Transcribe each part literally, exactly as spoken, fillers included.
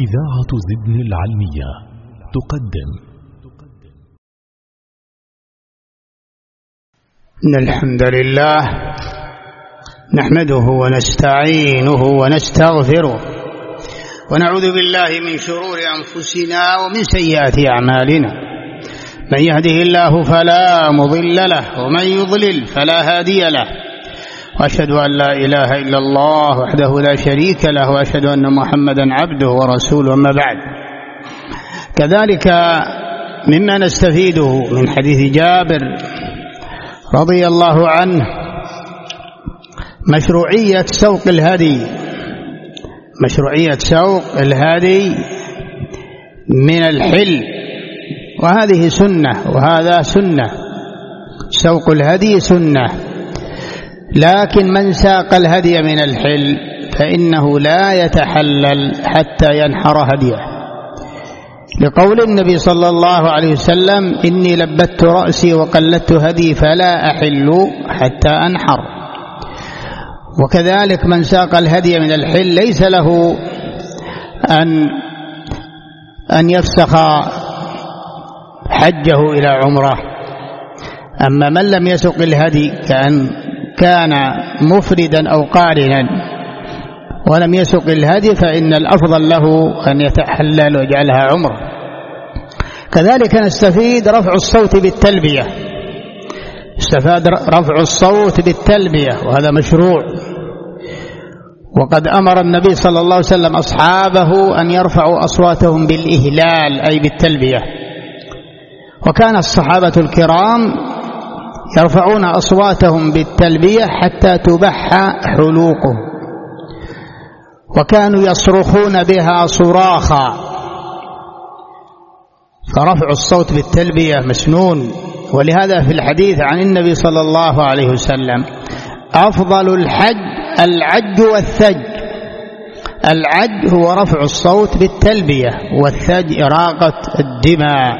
إذاعة زدن العلمية تقدم. إن الحمد لله نحمده ونستعينه ونستغفره ونعوذ بالله من شرور أنفسنا ومن سيئات أعمالنا. من يهده الله فلا مضل له ومن يضلل فلا هادي له، وأشهد أن لا إله إلا الله وحده لا شريك له، وأشهد أن محمدا عبده ورسوله. أما بعد، كذلك مما نستفيده من حديث جابر رضي الله عنه مشروعية سوق الهدي مشروعية سوق الهدي من الحل، وهذه سنة وهذا سنة. سوق الهدي سنة، لكن من ساق الهدي من الحل فإنه لا يتحلل حتى ينحر هديه، لقول النبي صلى الله عليه وسلم: إني لبت رأسي وقلدت هدي فلا أحل حتى أنحر. وكذلك من ساق الهدي من الحل ليس له أن أن يفسخ حجه إلى عمره. أما من لم يسق الهدي كأن كان مفردا أو قارنا ولم يسق الهدي فإن الأفضل له أن يتحلل ويجعلها عمره. كذلك نستفيد رفع الصوت بالتلبية استفاد رفع الصوت بالتلبية، وهذا مشروع. وقد أمر النبي صلى الله عليه وسلم أصحابه أن يرفعوا أصواتهم بالإهلال أي بالتلبية، وكان الصحابة الكرام يرفعون أصواتهم بالتلبية حتى تبح حلوقهم، وكانوا يصرخون بها صراخا. فرفع الصوت بالتلبية مسنون. ولهذا في الحديث عن النبي صلى الله عليه وسلم: أفضل الحج العج والثج. العج هو رفع الصوت بالتلبية، والثج إراقة الدماء.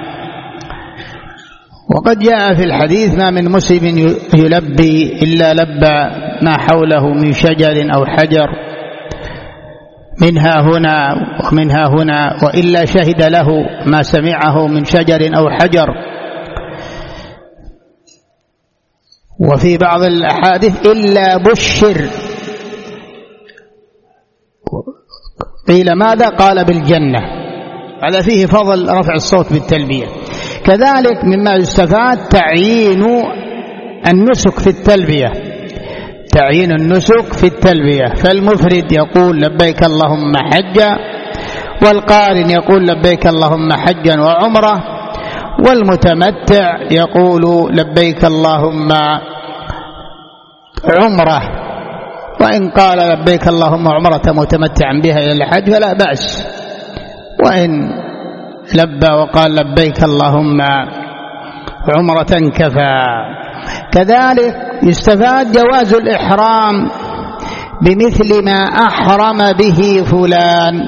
وقد جاء في الحديث: ما من مسلم يلبي إلا لبى ما حوله من شجر أو حجر، منها هنا ومنها هنا، وإلا شهد له ما سمعه من شجر أو حجر. وفي بعض الأحاديث: إلا بشر. قيل ماذا؟ قال بالجنة. هذا فيه فضل رفع الصوت بالتلبية. كذلك مما يستفاد تعيين النسك في التلبية تعيين النسك في التلبية فالمفرد يقول: لبيك اللهم حجا، والقارن يقول: لبيك اللهم حجا وعمرة، والمتمتع يقول: لبيك اللهم عمرة. وإن قال: لبيك اللهم عمرة متمتعا بها إلى الحج فلا بأس، وإن لبى وقال: لبيك اللهم عمرة كفى. كذلك يستفاد جواز الإحرام بمثل ما أحرم به فلان،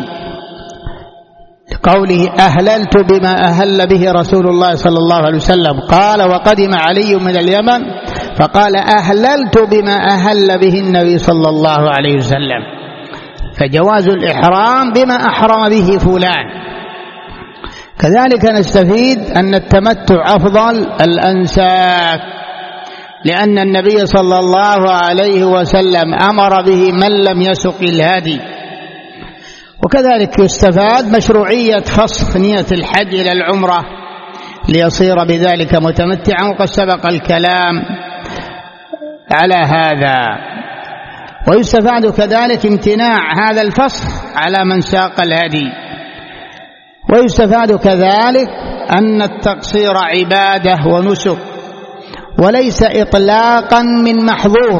قوله: أهللت بما أهل به رسول الله صلى الله عليه وسلم. قال: وقدم علي من اليمن فقال: أهللت بما أهل به النبي صلى الله عليه وسلم. فجواز الإحرام بما أحرم به فلان. كذلك نستفيد أن التمتع أفضل الأنساك، لأن النبي صلى الله عليه وسلم أمر به من لم يسق الهدي. وكذلك يستفاد مشروعية فسخ نية الحج إلى العمرة ليصير بذلك متمتعا، وقد سبق الكلام على هذا. ويستفاد كذلك امتناع هذا الفسخ على من ساق الهدي. ويستفاد كذلك أن التقصير عبادة ونسك وليس إطلاقا من محظور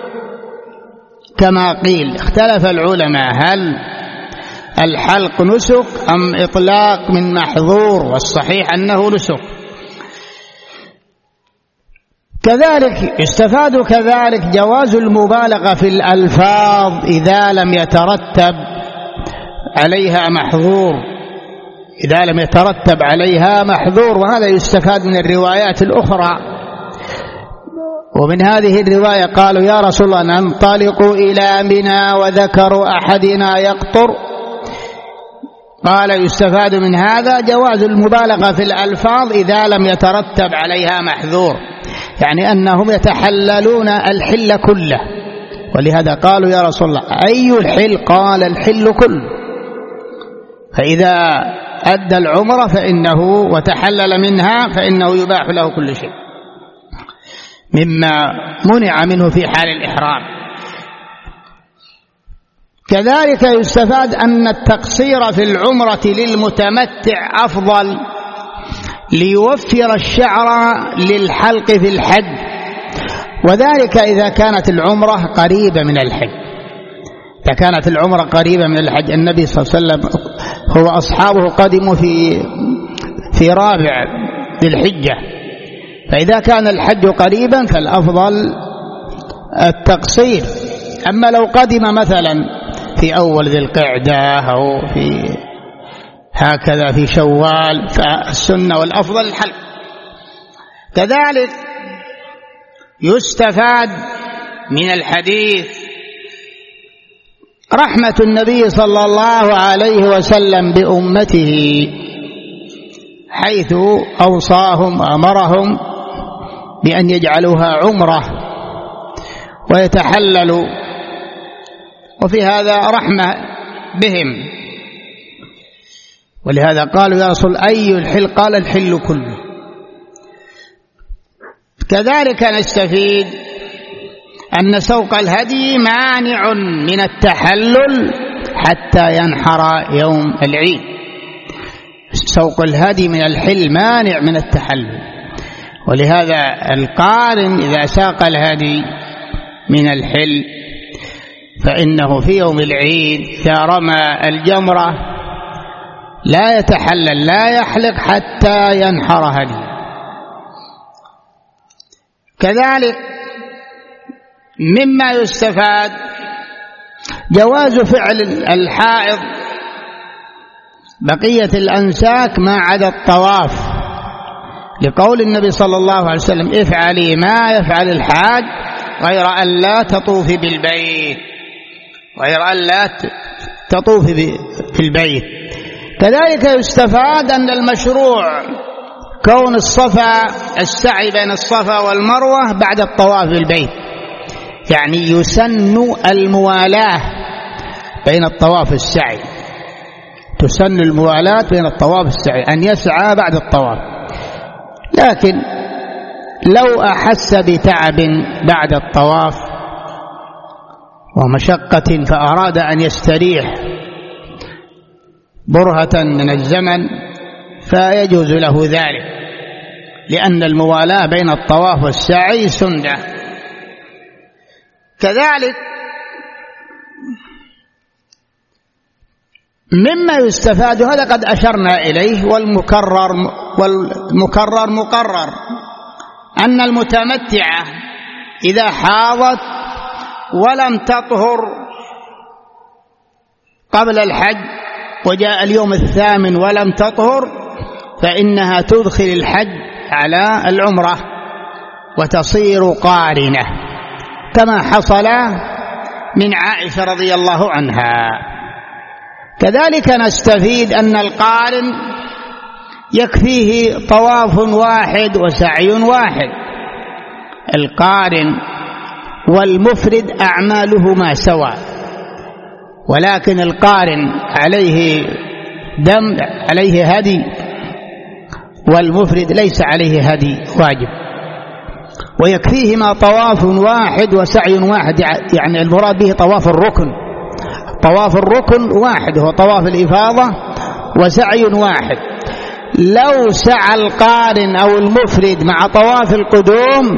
كما قيل. اختلف العلماء: هل الحلق نسك أم إطلاق من محظور؟ والصحيح أنه نسك. كذلك يستفاد كذلك جواز المبالغة في الألفاظ إذا لم يترتب عليها محظور إذا لم يترتب عليها محظور وهذا يستفاد من الروايات الأخرى. ومن هذه الرواية قالوا: يا رسول الله ننطلق إلى منى وذكر أحدنا يقطر، قال يستفاد من هذا جواز المبالغة في الألفاظ إذا لم يترتب عليها محذور، يعني أنهم يتحللون الحل كله، ولهذا قالوا يا رسول الله أي الحل؟ قال الحل كله، فإذا أدى العمرة فإنه وتحلل منها فإنه يباح له كل شيء مما منع منه في حال الإحرام. كذلك يستفاد أن التقصير في العمرة للمتمتع أفضل ليوفر الشعر للحلق في الحج، وذلك إذا كانت العمرة قريبة من الحج. إذا كانت العمرة قريبة من الحج، النبي صلى الله عليه وسلم هو أصحابه قدموا في في رابع ذي الحجة، فإذا كان الحج قريبا فالأفضل التقصير. أما لو قدم مثلا في أول ذي القعدة أو في هكذا في شوال فالسنة والأفضل الحلق. كذلك يستفاد من الحديث رحمة النبي صلى الله عليه وسلم بأمته، حيث أوصاهم وأمرهم بأن يجعلوها عمرة ويتحللوا، وفي هذا رحمة بهم، ولهذا قالوا يا رسول أي الحل؟ قال الحل كله. كذلك نستفيد أن سوق الهدي مانع من التحلل حتى ينحر يوم العيد. سوق الهدي من الحل مانع من التحلل، ولهذا القارن إذا ساق الهدي من الحل فإنه في يوم العيد إذا رمى الجمرة لا يتحلل، لا يحلق حتى ينحر هدي. كذلك مما يستفاد جواز فعل الحائض بقية الأنساك ما عدا الطواف، لقول النبي صلى الله عليه وسلم افعلي ما يفعل الحاج غير أن لا تطوفي بالبيت، غير أن لا تطوفي في البيت. كذلك يستفاد أن المشروع كون الصفا السعي بين الصفا والمروة بعد الطواف بالبيت، يعني يسن الموالاة بين الطواف والسعي، تسن الموالاة بين الطواف والسعي أن يسعى بعد الطواف. لكن لو أحس بتعب بعد الطواف ومشقة فأراد أن يستريح برهة من الزمن فيجوز له ذلك، لأن الموالاة بين الطواف والسعي سنة. كذلك مما يستفاد، هذا قد أشرنا إليه والمكرر والمكرر مقرر، أن المتمتعة إذا حاضت ولم تطهر قبل الحج وجاء اليوم الثامن ولم تطهر فإنها تدخل الحج على العمرة وتصير قارنة، كما حصل من عائشة رضي الله عنها. كذلك نستفيد أن القارن يكفيه طواف واحد وسعي واحد. القارن والمفرد أعمالهما سواء، ولكن القارن عليه دم عليه هدي، والمفرد ليس عليه هدي واجب، ويكفيهما طواف واحد وسعي واحد، يعني المراد به طواف الركن. طواف الركن واحد هو طواف الإفاضة، وسعي واحد. لو سعى القارن أو المفرد مع طواف القدوم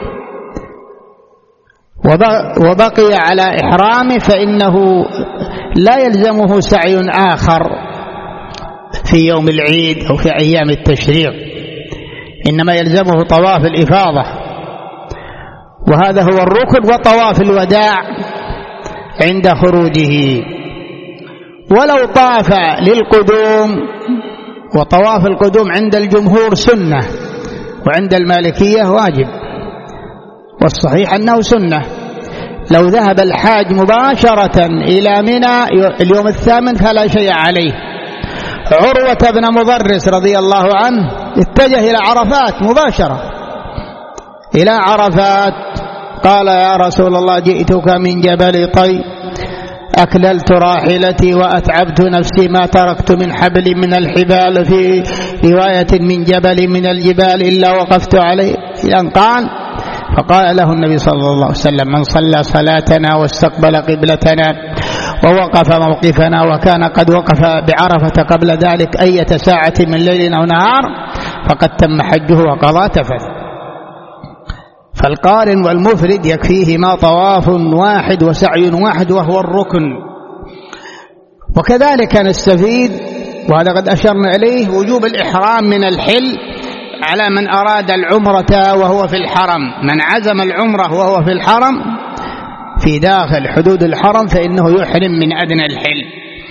وبقي على إحرامه فإنه لا يلزمه سعي آخر في يوم العيد أو في أيام التشريق، إنما يلزمه طواف الإفاضة، وهذا هو الركن، وطواف الوداع عند خروجه. ولو طاف للقدوم، وطواف القدوم عند الجمهور سنة وعند المالكية واجب، والصحيح أنه سنة. لو ذهب الحاج مباشرة إلى منى اليوم الثامن فلا شيء عليه، عروة بن مضرس رضي الله عنه اتجه إلى عرفات مباشرة، إلى عرفات، قال يا رسول الله جئتك من جبل طي، أكللت راحلتي وأتعبت نفسي، ما تركت من حبل من الحبال، في رواية من جبل من الجبال إلا وقفت عليه، إذن قال. فقال له النبي صلى الله عليه وسلم من صلى صلاتنا واستقبل قبلتنا ووقف موقفنا وكان قد وقف بعرفة قبل ذلك أية ساعة من ليل أو نهار فقد تم حجه وقضى تفث. فالقارن والمفرد يكفيهما طواف واحد وسعي واحد وهو الركن. وكذلك نستفيد، وهذا قد أشرنا إليه، وجوب الإحرام من الحل على من أراد العمرة وهو في الحرم. من عزم العمرة وهو في الحرم في داخل حدود الحرم فإنه يحرم من أدنى الحل.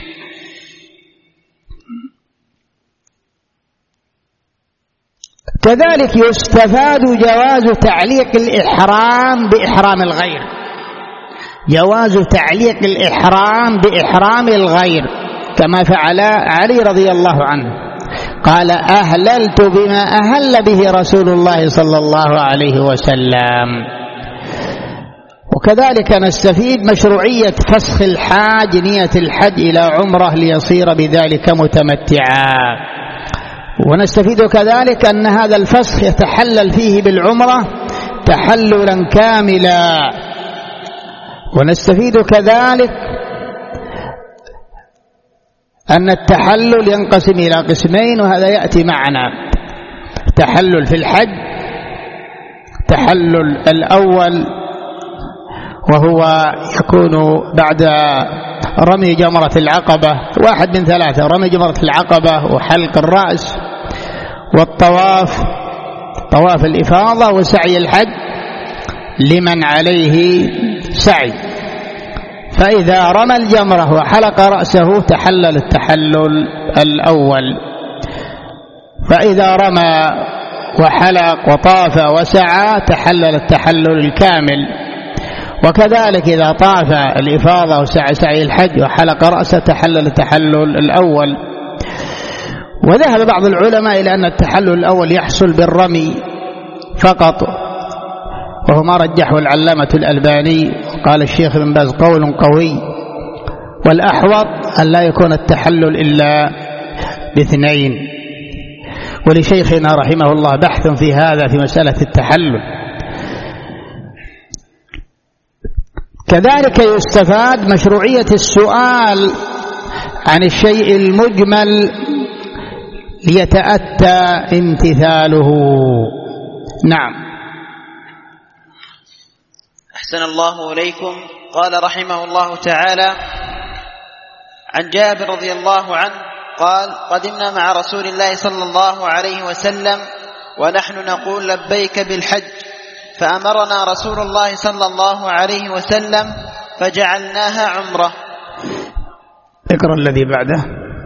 كذلك يستفاد جواز تعليق الإحرام بإحرام الغير، جواز تعليق الإحرام بإحرام الغير كما فعل علي رضي الله عنه، قال أهللت بما أهل به رسول الله صلى الله عليه وسلم. وكذلك نستفيد مشروعية فسخ الحاج نية الحج إلى عمره ليصير بذلك متمتعا. ونستفيد كذلك أن هذا الفسخ يتحلل فيه بالعمرة تحللا كاملا. ونستفيد كذلك أن التحلل ينقسم إلى قسمين، وهذا يأتي معنا: تحلل في الحج، تحلل الأول وهو يكون بعد رمي جمرة العقبة، واحد من ثلاثة: رمي جمرة العقبة وحلق الرأس والطواف، طواف الإفاضة وسعي الحج لمن عليه سعي. فإذا رمى الجمرة وحلق رأسه تحلل التحلل الأول، فإذا رمى وحلق وطاف وسعى تحلل التحلل الكامل. وكذلك إذا طاف الإفاضة وسعى سعي الحج وحلق رأسه تحلل التحلل الأول. وذهب بعض العلماء إلى أن التحلل الأول يحصل بالرمي فقط، وهو ما رجحه العلامة الألباني، قال الشيخ ابن باز قول قوي، والأحوط أن لا يكون التحلل إلا باثنين. ولشيخنا رحمه الله بحث في هذا في مسألة التحلل. كذلك يستفاد مشروعية السؤال عن الشيء المجمل ليتأتى امتثاله. نعم. أحسن الله إليكم. قال رحمه الله تعالى: عن جابر رضي الله عنه قال: قدمنا مع رسول الله صلى الله عليه وسلم ونحن نقول لبيك بالحج، فأمرنا رسول الله صلى الله عليه وسلم فجعلناها عمرة. اقرأ الذي بعده.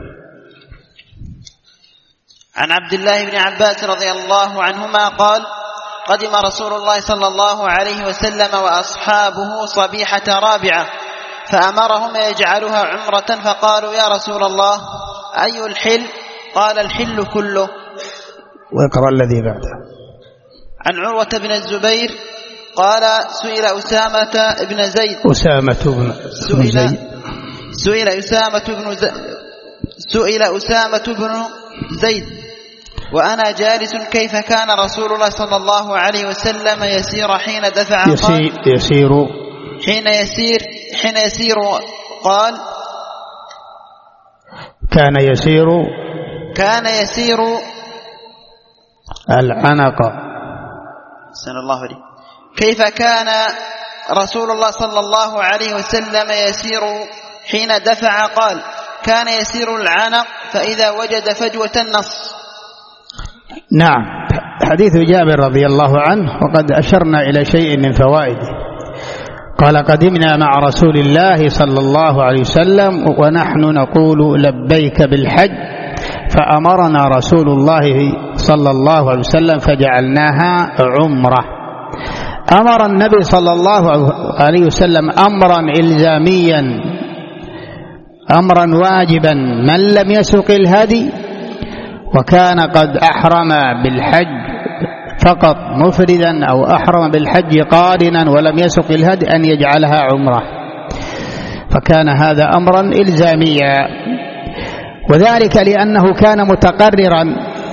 عن عبد الله بن عباس رضي الله عنهما قال: قدم رسول الله صلى الله عليه وسلم وأصحابه صبيحة رابعة، فأمرهم يجعلوها عمرة، فقالوا: يا رسول الله أي الحل؟ قال: الحل كله. واقرأ الذي بعده. عن عروة بن الزبير قال: سئل أسامة بن زيد أسامة بن سئل سئل أسامة بن زيد سئل أسامة بن زيد وأنا جالس: كيف كان رسول الله صلى الله عليه وسلم يسير حين دفع؟ يسير, يسير حين يسير حين يسير قال: كان يسير كان يسير العنق. سن الله عليه. كيف كان رسول الله صلى الله عليه وسلم يسير حين دفع؟ قال: كان يسير العنق فإذا وجد فجوة النص. نعم. حديث جابر رضي الله عنه وقد أشرنا إلى شيء من فوائده. قال: قدمنا مع رسول الله صلى الله عليه وسلم ونحن نقول لبيك بالحج، فأمرنا رسول الله صلى الله عليه وسلم فجعلناها عمرة. أمر النبي صلى الله عليه وسلم أمرا إلزاميا أمرا واجبا من لم يسق الهدي وكان قد أحرم بالحج فقط مفردا أو أحرم بالحج قارنا ولم يسق الهدي أن يجعلها عمرة، فكان هذا أمرا إلزاميا، وذلك لأنه كان متقررا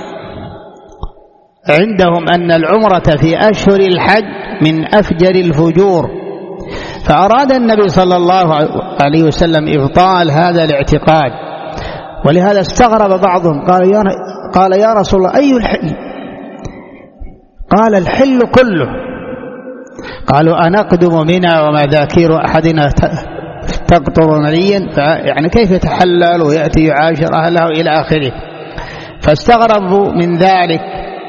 عندهم أن العمرة في أشهر الحج من أفجر الفجور، فأراد النبي صلى الله عليه وسلم إبطال هذا الاعتقاد، ولهذا استغرب بعضهم قال يا, قال يا رسول الله أي الحل؟ قال الحل كله. قالوا أنقدم منا وما ذاكير أحدنا تقطر منيا، يعني كيف يتحلل ويأتي يعاشر أهله إلى آخره، فاستغربوا من ذلك،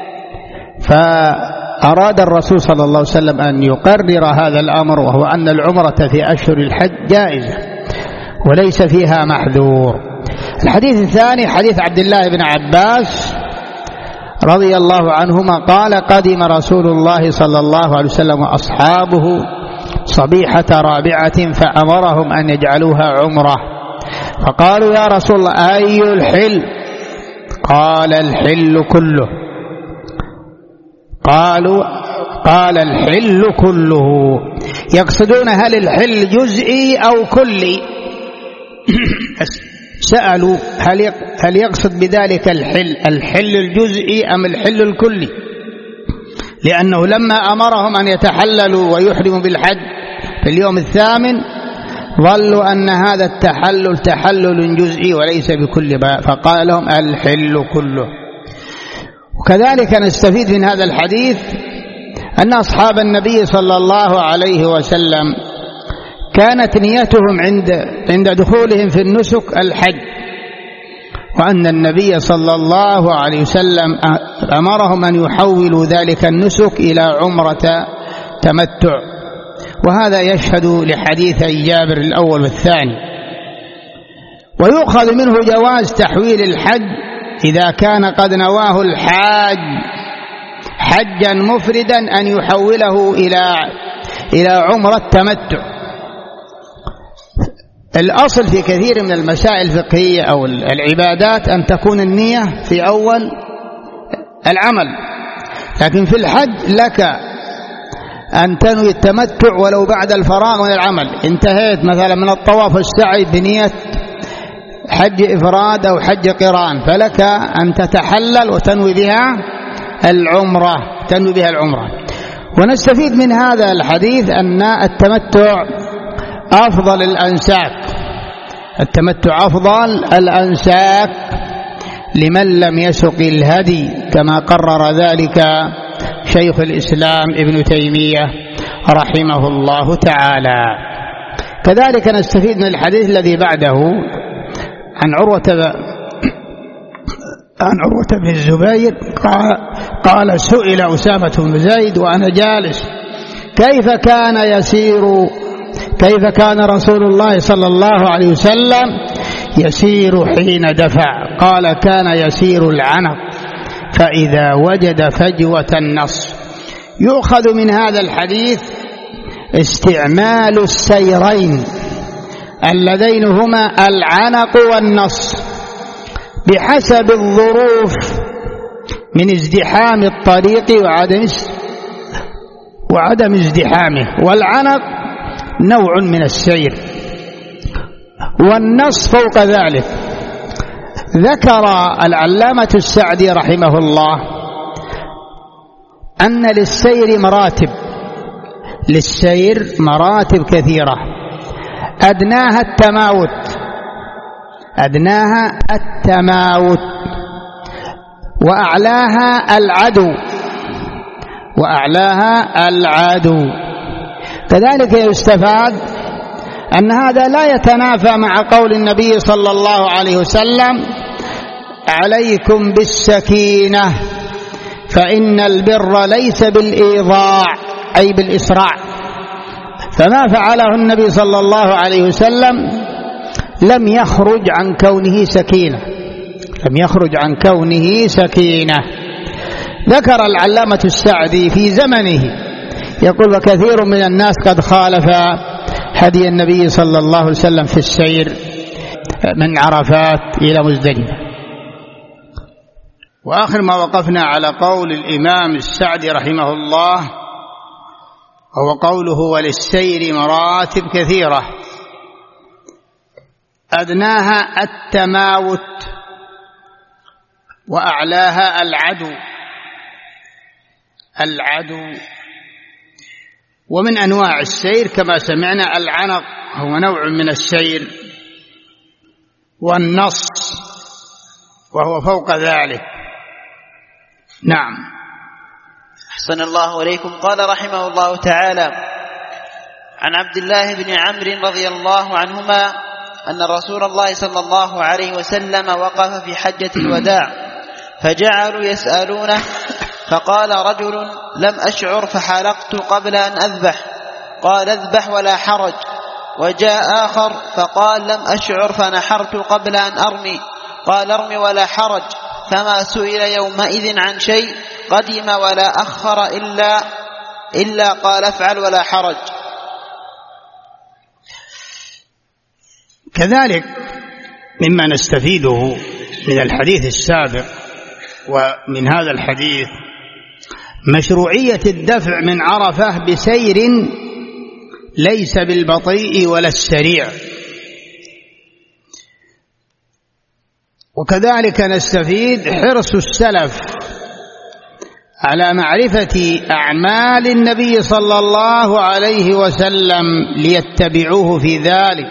فأراد الرسول صلى الله عليه وسلم أن يقرر هذا الأمر، وهو أن العمرة في أشهر الحج جائزة وليس فيها محذور. الحديث الثاني حديث عبد الله بن عباس رضي الله عنهما قال قدم رسول الله صلى الله عليه وسلم وأصحابه صبيحة رابعة فأمرهم أن يجعلوها عمرة، فقالوا يا رسول الله أي الحل؟ قال الحل كله. قالوا قال الحل كله، يقصدون هل الحل جزئي أو كلي؟ سألوا هل هل يقصد بذلك الحل الحل الجزئي أم الحل الكلي؟ لأنه لما أمرهم أن يتحللوا ويحرموا بالحج في اليوم الثامن ظلوا أن هذا التحلل تحلل جزئي وليس بكل باب، فقال لهم الحل كله. وكذلك نستفيد من هذا الحديث أن أصحاب النبي صلى الله عليه وسلم كانت نيتهم عند عند دخولهم في النسك الحج، وأن النبي صلى الله عليه وسلم أمرهم أن يحولوا ذلك النسك إلى عمرة تمتع، وهذا يشهد لحديثي جابر الأول والثاني. ويؤخذ منه جواز تحويل الحج إذا كان قد نواه الحاج حجا مفردا أن يحوله إلى إلى عمرة تمتع. الأصل في كثير من المسائل الفقهية أو العبادات أن تكون النية في أول العمل، لكن في الحج لك أن تنوي التمتع ولو بعد الفراغ من العمل، انتهيت مثلا من الطواف والسعي بنية حج إفراد أو حج قران، فلك أن تتحلل وتنوي بها العمرة تنوي بها العمرة. ونستفيد من هذا الحديث أن التمتع أفضل الأنساك، التمتع أفضل الأنساك لمن لم يسق الهدي، كما قرر ذلك شيخ الإسلام ابن تيمية رحمه الله تعالى. كذلك نستفيد من الحديث الذي بعده عن عروة عن عروة بن الزبير قال, قال سئل أسامة بن زيد وأنا جالس كيف كان يسير كيف كان رسول الله صلى الله عليه وسلم يسير حين دفع؟ قال كان يسير العنق فإذا وجد فجوة النص. يؤخذ من هذا الحديث استعمال السيرين اللذين هما العنق والنص بحسب الظروف من ازدحام الطريق وعدم وعدم ازدحامه، والعنق نوع من السير والنص فوق ذلك. ذكر العلامة السعدي رحمه الله أن للسير مراتب للسير مراتب كثيرة، أدناها التماوت أدناها التماوت وأعلاها العدو وأعلاها العدو. كذلك يستفاد أن هذا لا يتنافى مع قول النبي صلى الله عليه وسلم عليكم بالسكينة فإن البر ليس بالإيضاع أي بالإسراع، فما فعله النبي صلى الله عليه وسلم لم يخرج عن كونه سكينة لم يخرج عن كونه سكينة. ذكر العلامة السعدي في زمنه يقول وكثير من الناس قد خالف هدي النبي صلى الله عليه وسلم في السير، من عرفات إلى مزدلفة. وآخر ما وقفنا على قول الإمام السعدي رحمه الله هو قوله: وللسير مراتب كثيرة أدناها التماوت وأعلاها العدو. العدو ومن أنواع السير كما سمعنا العنق هو نوع من السير، والنص وهو فوق ذلك. نعم. أحسن الله إليكم. قال رحمه الله تعالى: عن عبد الله بن عمرو رضي الله عنهما أن رسول الله صلى الله عليه وسلم وقف في حجة الوداع فجعلوا يسألونه، فقال رجل: لم أشعر فحلقت قبل أن أذبح. قال: اذبح ولا حرج. وجاء آخر فقال: لم أشعر فنحرت قبل أن أرمي. قال: ارمي ولا حرج. فما سئل يومئذ عن شيء قدم ولا أخر إلا, إلا قال: افعل ولا حرج. كذلك مما نستفيده من الحديث السابق ومن هذا الحديث مشروعية الدفع من عرفة بسير ليس بالبطيء ولا السريع. وكذلك نستفيد حرص السلف على معرفة أعمال النبي صلى الله عليه وسلم ليتبعوه في ذلك.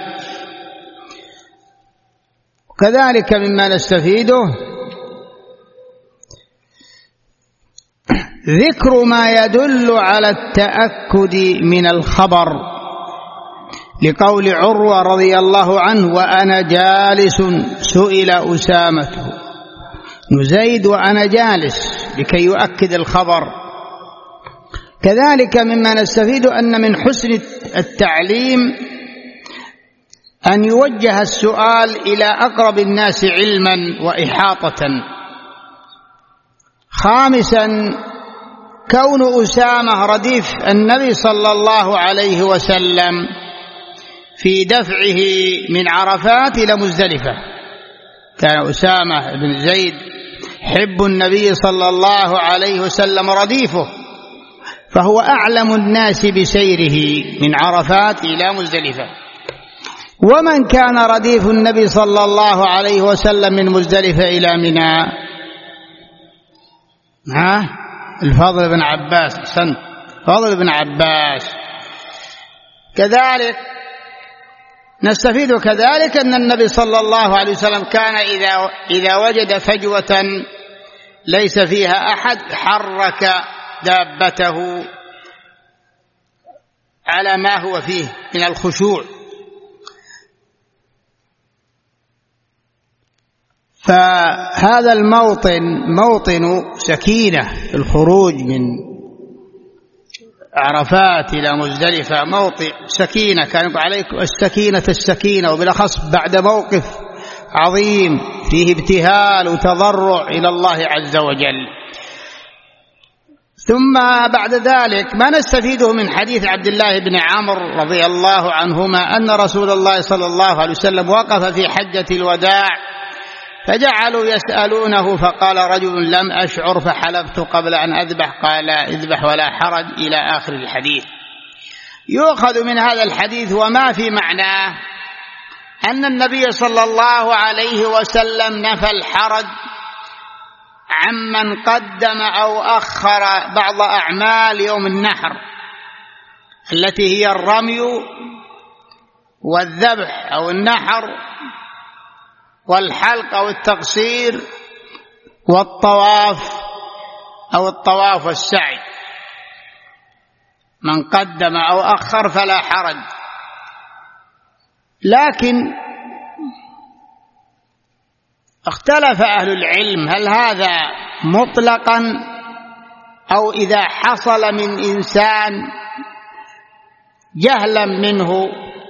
وكذلك مما نستفيده ذكر ما يدل على التأكد من الخبر، لقول عروة رضي الله عنه: وأنا جالس سئل أسامة بن زيد وأنا جالس، لكي يؤكد الخبر. كذلك مما نستفيد أن من حسن التعليم أن يوجه السؤال إلى أقرب الناس علما وإحاطة. خامسا كون أسامة رديف النبي صلى الله عليه وسلم في دفعه من عرفات إلى مزدلفة. كان أسامة بن زيد حب النبي صلى الله عليه وسلم رديفه، فهو أعلم الناس بسيره من عرفات إلى مزدلفة. ومن كان رديف النبي صلى الله عليه وسلم من مزدلفة إلى منى؟ ها الفضل بن عباس. سنت فضل بن عباس. كذلك نستفيد كذلك أن النبي صلى الله عليه وسلم كان إذا, إذا وجد فجوة ليس فيها أحد حرك دابته على ما هو فيه من الخشوع. فهذا الموطن موطن سكينة، الخروج من عرفات إلى مزدلفة موطن سكينة. كان عليكم السكينة السكينة، وبالأخص بعد موقف عظيم فيه ابتهال وتضرع إلى الله عز وجل. ثم بعد ذلك ما نستفيده من حديث عبد الله بن عمرو رضي الله عنهما أن رسول الله صلى الله عليه وسلم وقف في حجة الوداع فجعلوا يسألونه، فقال رجل: لم أشعر فحلفت قبل أن أذبح. قال: اذبح ولا حرج، إلى آخر الحديث. يؤخذ من هذا الحديث وما في معناه أن النبي صلى الله عليه وسلم نفى الحرج عمن قدم أو أخر بعض أعمال يوم النحر التي هي الرمي والذبح أو النحر والحلق أو التقصير والطواف أو الطواف والسعي. من قدم أو أخر فلا حرج. لكن اختلف أهل العلم هل هذا مطلقا أو إذا حصل من إنسان جهلا منه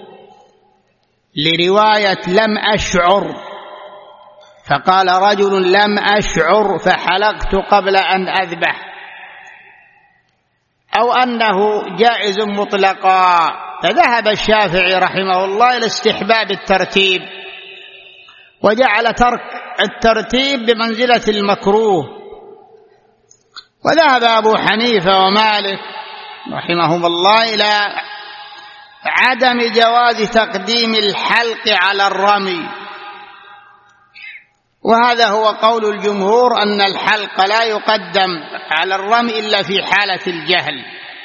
لرواية لم أشعر فقال رجل: لم أشعر فحلقت قبل أن أذبح، أو أنه جائز مطلقا. فذهب الشافعي رحمه الله إلى استحباب الترتيب، وجعل ترك الترتيب بمنزلة المكروه. وذهب أبو حنيفة ومالك رحمهم الله إلى عدم جواز تقديم الحلق على الرمي، وهذا هو قول الجمهور أن الحلق لا يقدم على الرمي إلا في حالة الجهل،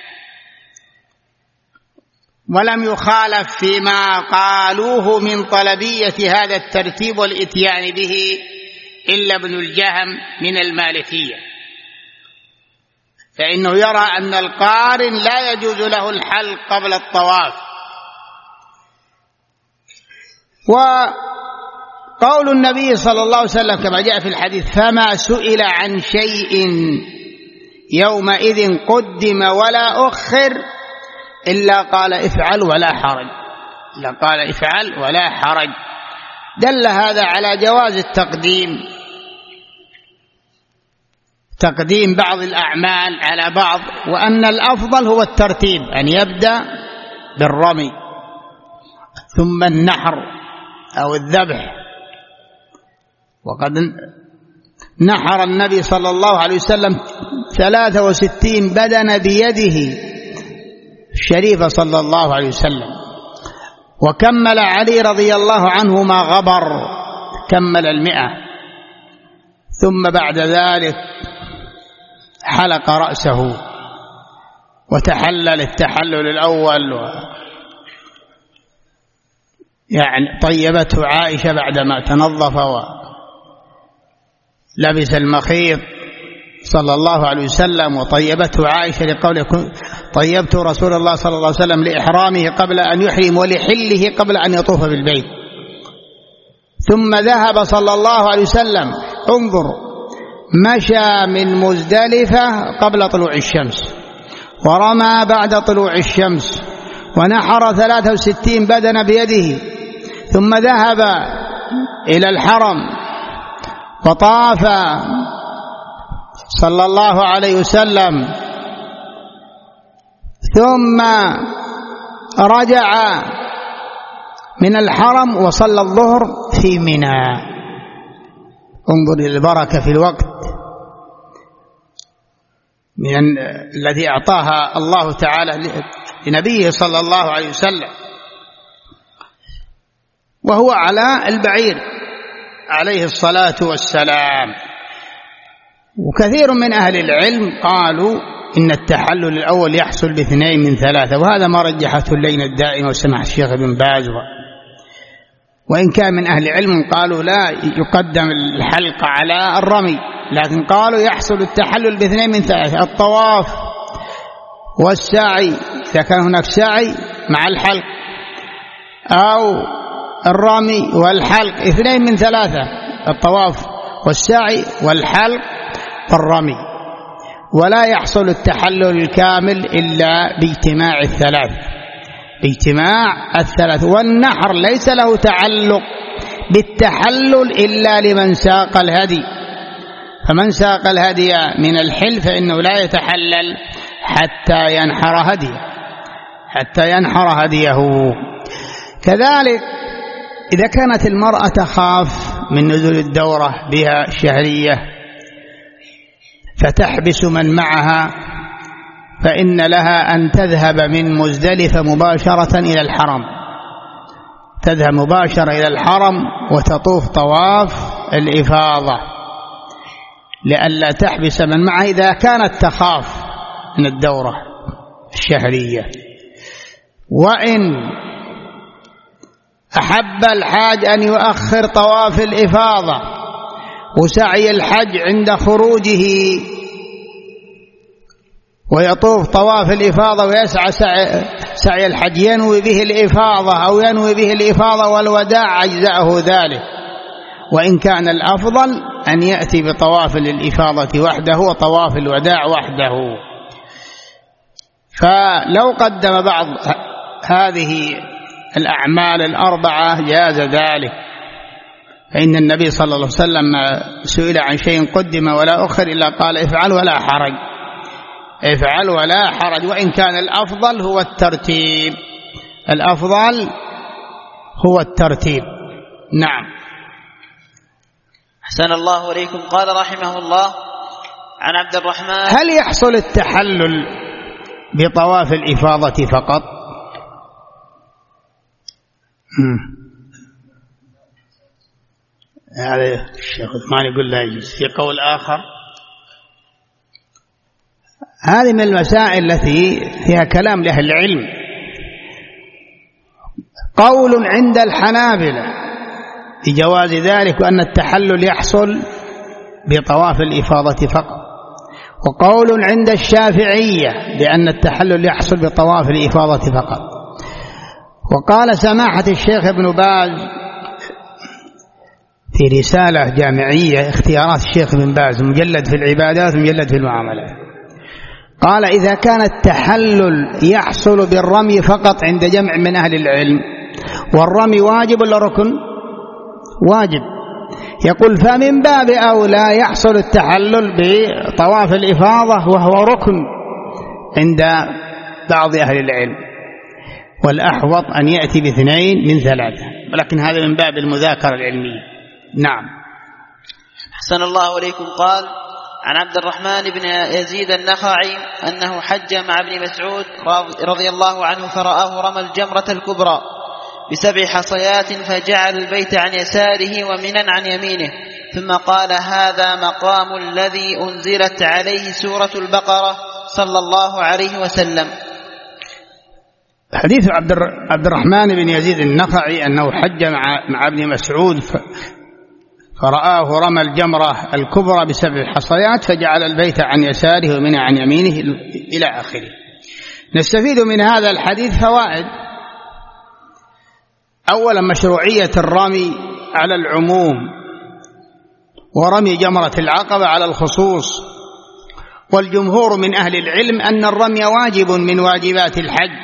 ولم يخالف فيما قالوه من طلبية هذا الترتيب والإتيان به إلا ابن الجهم من المالكية، فإنه يرى أن القارن لا يجوز له الحلق قبل الطواف. وقول النبي صلى الله عليه وسلم كما جاء في الحديث: فما سئل عن شيء يومئذ قدم ولا أخر إلا قال افعل ولا حرج، إلا قال افعل ولا حرج. دل هذا على جواز التقديم، تقديم بعض الأعمال على بعض، وأن الأفضل هو الترتيب، أن يبدأ بالرمي ثم النحر أو الذبح. وقد نحر النبي صلى الله عليه وسلم ثلاثة وستين بدنة بيده الشريفة صلى الله عليه وسلم، وكمل علي رضي الله عنه ما غبر، كمل المئة، ثم بعد ذلك حلق رأسه وتحلل التحلل الأول، و يعني طيبته عائشة بعدما تنظف ولبس المخيط صلى الله عليه وسلم، وطيبته عائشة لقوله: طيبت رسول الله صلى الله عليه وسلم لإحرامه قبل أن يحرم ولحله قبل أن يطوف بالبيت. ثم ذهب صلى الله عليه وسلم، انظر، مشى من مزدلفة قبل طلوع الشمس، ورمى بعد طلوع الشمس، ونحر ثلاثة وستين بدنة بيده، ثم ذهب إلى الحرم وطاف صلى الله عليه وسلم، ثم رجع من الحرم وصلى الظهر في منى. انظر إلى البركة في الوقت من الذي أعطاها الله تعالى لنبيه صلى الله عليه وسلم، وهو على البعير عليه الصلاة والسلام. وكثير من أهل العلم قالوا إن التحلل الأول يحصل باثنين من ثلاثة، وهذا ما رجحته اللجنة الدائمة وسماحة الشيخ ابن باز، وإن كان من أهل العلم قالوا لا يقدم الحلق على الرمي، لكن قالوا يحصل التحلل باثنين من ثلاثة: الطواف والسعي إذا كان هناك سعي مع الحلق، أو الرمي والحلق، اثنين من ثلاثة: الطواف والسعي والحلق والرمي. ولا يحصل التحلل الكامل إلا باجتماع الثلاث، باجتماع الثلاث. والنحر ليس له تعلق بالتحلل إلا لمن ساق الهدي، فمن ساق الهدي من الحل فإنه لا يتحلل حتى ينحر هديه، حتى ينحر هديه. كذلك إذا كانت المرأة تخاف من نزول الدورة بها الشهرية فتحبس من معها، فإن لها أن تذهب من مزدلفة مباشرة إلى الحرم، تذهب مباشرة إلى الحرم وتطوف طواف الإفاضة لئلا تحبس من معها إذا كانت تخاف من الدورة الشهرية. وإن أحب الحاج أن يؤخر طواف الإفاضة وسعي الحج عند خروجه ويطوف طواف الإفاضة ويسعى سعي, سعي الحج، ينوي به الإفاضة أو ينوي به الإفاضة والوداع، أجزأه ذلك. وإن كان الأفضل أن يأتي بطواف الإفاضة وحده وطواف الوداع وحده. فلو قدم بعض هذه الأعمال الأربعة جاز ذلك، فإن النبي صلى الله عليه وسلم سئل عن شيء قدم ولا أخر إلا قال افعل ولا حرج، افعل ولا حرج. وإن كان الأفضل هو الترتيب، الأفضل هو الترتيب. نعم. أحسن الله إليكم. قال رحمه الله عن عبد الرحمن: هل يحصل التحلل بطواف الإفاضة فقط؟ هذا الشيخ عثمان يقول لا يجوز. في قول آخر. هذه من المسائل التي فيها كلام لأهل العلم. قول عند الحنابلة بجواز ذلك وأن التحلل يحصل بطواف الإفاضة فقط، وقول عند الشافعية بأن التحلل يحصل بطواف الإفاضة فقط. وقال سماحة الشيخ ابن باز في رسالة جامعية اختيارات الشيخ ابن باز، مجلد في العبادات ومجلد في المعاملات، قال: إذا كان التحلل يحصل بالرمي فقط عند جمع من أهل العلم، والرمي واجب ولا ركن؟ واجب. يقول: فمن باب أولى يحصل التحلل بطواف الإفاضة وهو ركن عند بعض أهل العلم، والأحوط أن يأتي باثنين من ثلاثة، ولكن هذا من باب المذاكرة العلمية. نعم. أحسن الله إليكم. قال عن عبد الرحمن بن يزيد النخعي أنه حج مع ابن مسعود رضي الله عنه فرآه رمى الجمرة الكبرى بسبع حصيات فجعل البيت عن يساره ومنى عن يمينه، ثم قال: هذا مقام الذي أنزلت عليه سورة البقرة صلى الله عليه وسلم. حديث عبد الرحمن بن يزيد النخعي أنه حج مع ابن مسعود فرآه رمى الجمرة الكبرى بسبع حصيات فجعل البيت عن يساره ومنى عن يمينه إلى آخره. نستفيد من هذا الحديث فوائد. أولا، مشروعية الرمي على العموم، ورمي جمرة العقبة على الخصوص، والجمهور من أهل العلم أن الرمي واجب من واجبات الحج،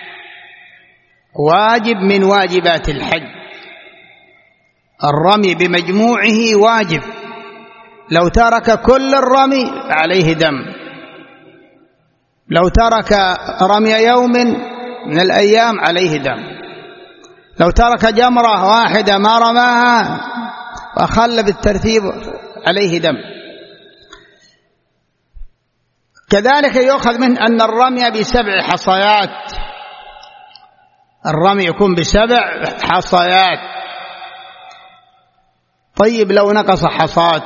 واجب من واجبات الحج. الرمي بمجموعه واجب، لو ترك كل الرمي عليه دم، لو ترك رمي يوم من الأيام عليه دم، لو ترك جمرة واحدة ما رماها وأخل بالترتيب عليه دم. كذلك يؤخذ منه أن الرمي بسبع حصيات، الرمي يكون بسبع حصيات. طيب لو نقص حصات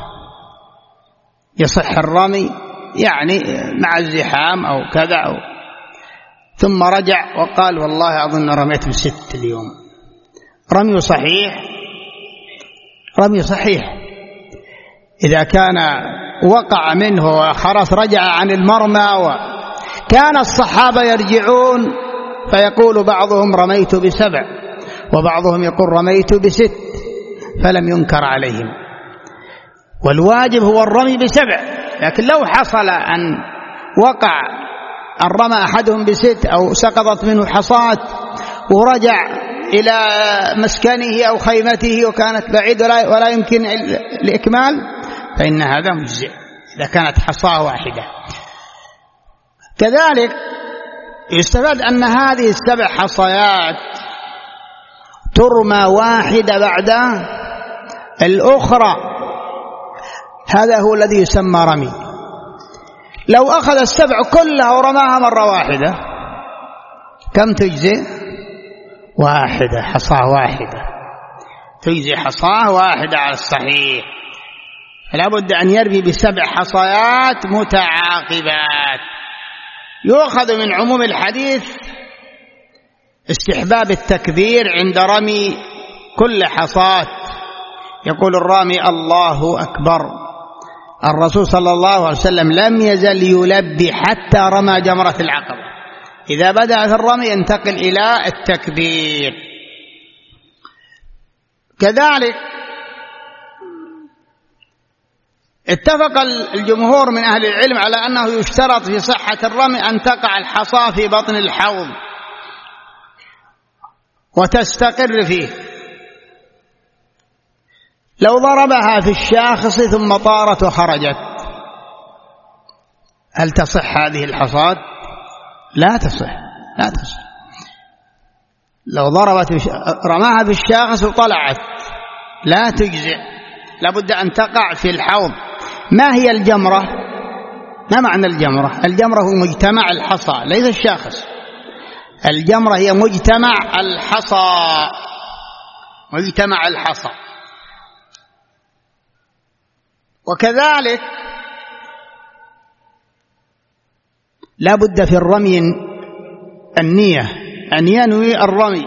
يصح الرمي؟ يعني مع الزحام أو كذا أو ثم رجع وقال: والله أظن رميت بست اليوم، رمي صحيح؟ رمي صحيح إذا كان وقع منه وخرس رجع عن المرمى. وكان الصحابة يرجعون فيقول بعضهم رميت بسبع، وبعضهم يقول رميت بست، فلم ينكر عليهم. والواجب هو الرمي بسبع، لكن لو حصل أن وقع أن رمى أحدهم بست أو سقطت منه حصات ورجع إلى مسكنه أو خيمته وكانت بعيد ولا يمكن الإكمال، فإن هذا مجزئ إذا كانت حصاة واحدة. كذلك يستفاد أن هذه السبع حصيات ترمى واحدة بعد الأخرى، هذا هو الذي يسمى رمي. لو أخذ السبع كلها ورماها مرة واحدة كم تجزي؟ واحدة، حصاة واحدة تجزي، حصاة واحدة على الصحيح. فلا بد أن يرمي بسبع حصيات متعاقبات. يؤخذ من عموم الحديث استحباب التكبير عند رمي كل حصاة، يقول الرامي: الله أكبر. الرسول صلى الله عليه وسلم لم يزل يلبي حتى رمى جمرة العقبة، إذا بدأ في الرمي ينتقل إلى التكبير. كذلك اتفق الجمهور من أهل العلم على أنه يشترط في صحة الرمي أن تقع الحصى في بطن الحوض وتستقر فيه. لو ضربها في الشاخص ثم طارت وخرجت، هل تصح هذه الحصاد؟ لا تصح، لا تصح. لو ضربت رماها في الشاخص وطلعت لا تجزئ، لابد أن تقع في الحوض. ما هي الجمرة؟ ما معنى الجمرة؟ الجمرة هو مجتمع الحصى ليس الشاخص. الجمرة هي مجتمع الحصى، مجتمع الحصى. وكذلك لا بد في الرمي النية، أن ينوي الرمي،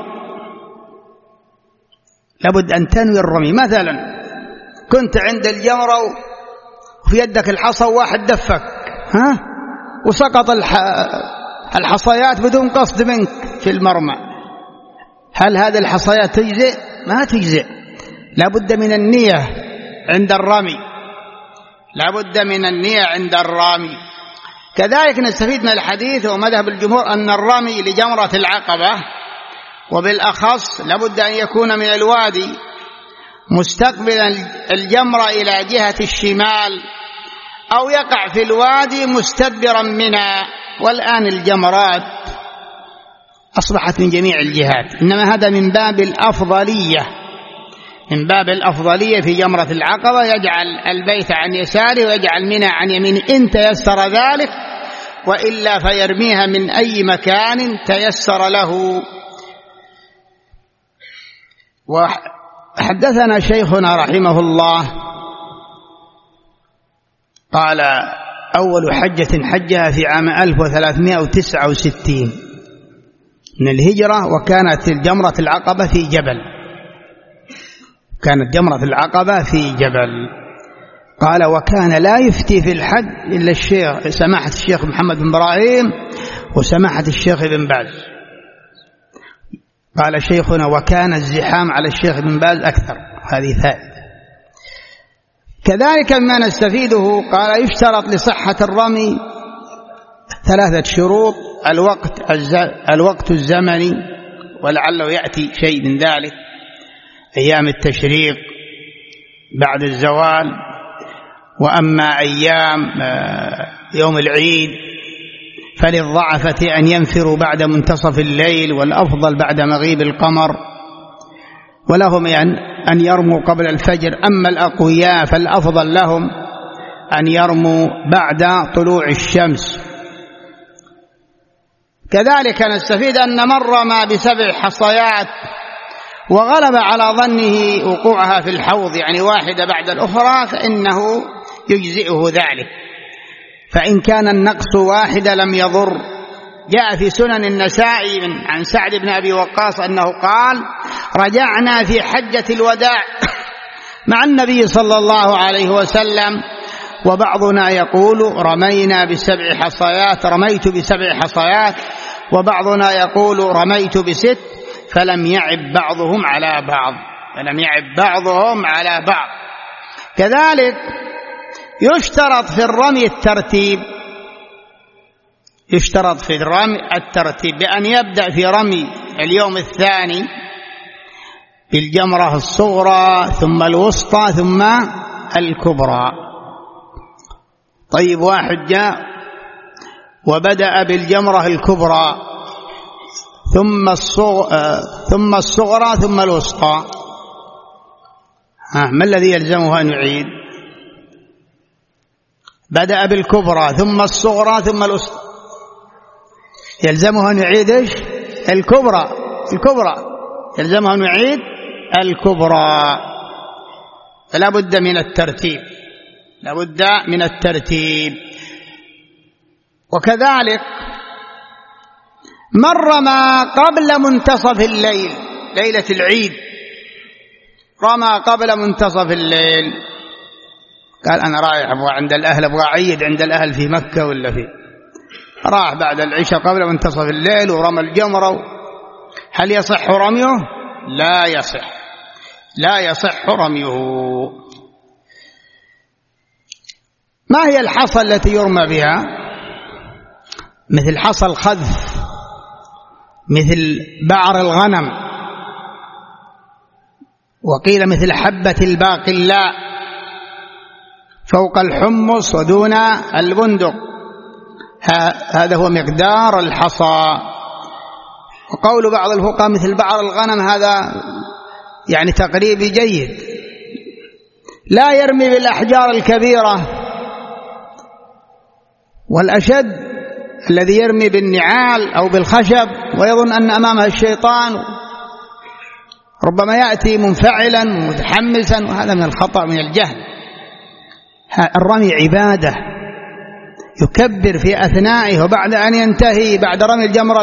لابد أن تنوي الرمي. مثلا كنت عند الجمرة وفي يدك الحصى وواحد دفك ها وسقط الحصيات بدون قصد منك في المرمى، هل هذه الحصيات تجزئ؟ ما تجزئ. لابد من النية عند الرمي، لابد من النية عند الرمي. كذلك نستفيد من الحديث ومذهب الجمهور أن الرمي لجمرة العقبة وبالأخص لابد أن يكون من الوادي مستقبلا الجمرة إلى جهة الشمال، أو يقع في الوادي مستدبرا منها. والآن الجمرات أصبحت من جميع الجهات، إنما هذا من باب الأفضلية، من باب الأفضلية في جمرة العقبة يجعل البيت عن يساره ويجعل منى عن يمينه إن تيسر ذلك، وإلا فيرميها من أي مكان تيسر له. وحدثنا شيخنا رحمه الله قال أول حجة حجها في عام ألف وثلاثمائة وتسعة وستين من الهجرة، وكانت الجمرة العقبة في جبل، كانت جمرة العقبة في جبل. قال وكان لا يفتي في الحج إلا الشيخ سماحة الشيخ محمد بن إبراهيم وسماحة الشيخ ابن باز. قال شيخنا وكان الزحام على الشيخ ابن باز أكثر. هذه فائدة. كذلك ما نستفيده قال يشترط لصحة الرمي ثلاثة شروط: الوقت الوقت الزمني، ولعله يأتي شيء من ذلك، أيام التشريق بعد الزوال، وأما أيام يوم العيد فللضعفة أن ينفروا بعد منتصف الليل، والأفضل بعد مغيب القمر، ولهم أن يرموا قبل الفجر. أما الأقوياء فالأفضل لهم أن يرموا بعد طلوع الشمس. كذلك نستفيد أن من رمى بسبع حصيات وغلب على ظنه وقوعها في الحوض، يعني واحدة بعد الأخرى، فإنه يجزئه ذلك، فإن كان النقص واحدة لم يضر. جاء في سنن النسائي من عن سعد بن أبي وقاص أنه قال: رجعنا في حجة الوداع مع النبي صلى الله عليه وسلم، وبعضنا يقول رمينا بسبع حصيات، رميت بسبع حصيات، وبعضنا يقول رميت بست، فلم يعب بعضهم على بعض، فلم يعب بعضهم على بعض. كذلك يشترط في الرمي الترتيب، يشترط في الرمي الترتيب بأن يبدأ في رمي اليوم الثاني بالجمرة الصغرى ثم الوسطى ثم الكبرى. طيب واحد جاء وبدأ بالجمرة الكبرى ثم الصغرى ثم الصغرى ثم الوسطى، ها ما الذي يلزمه أن يعيد؟ بدأ بالكبرى ثم الصغرى ثم الوسطى، يلزمه أن يعيد إيش؟ الكبرى، الكبرى يلزمه أن يعيد الكبرى. فلا بد من الترتيب، لا بد من الترتيب. وكذلك من رمى قبل منتصف الليل، ليلة العيد رمى قبل منتصف الليل، قال أنا رايح أبغى عند الأهل، أبغى أعيد عند الأهل في مكة ولا في، راح بعد العشاء قبل منتصف الليل ورمى الجمرة، هل يصح رميه؟ لا يصح، لا يصح رميه. ما هي الحصى التي يرمى بها؟ مثل حصى الخذف، مثل بعر الغنم، وقيل مثل حبة الباقلاء فوق الحمص ودون البندق، هذا هو مقدار الحصى. وقول بعض الفقهاء مثل بعر الغنم هذا يعني تقريبي جيد، لا يرمي بالأحجار الكبيرة، والأشد الذي يرمي بالنعال أو بالخشب ويظن أن أمامه الشيطان، ربما يأتي منفعلا متحمسا، وهذا من الخطأ من الجهل. الرمي عبادة، يكبر في أثنائه، وبعد أن ينتهي بعد رمي الجمرة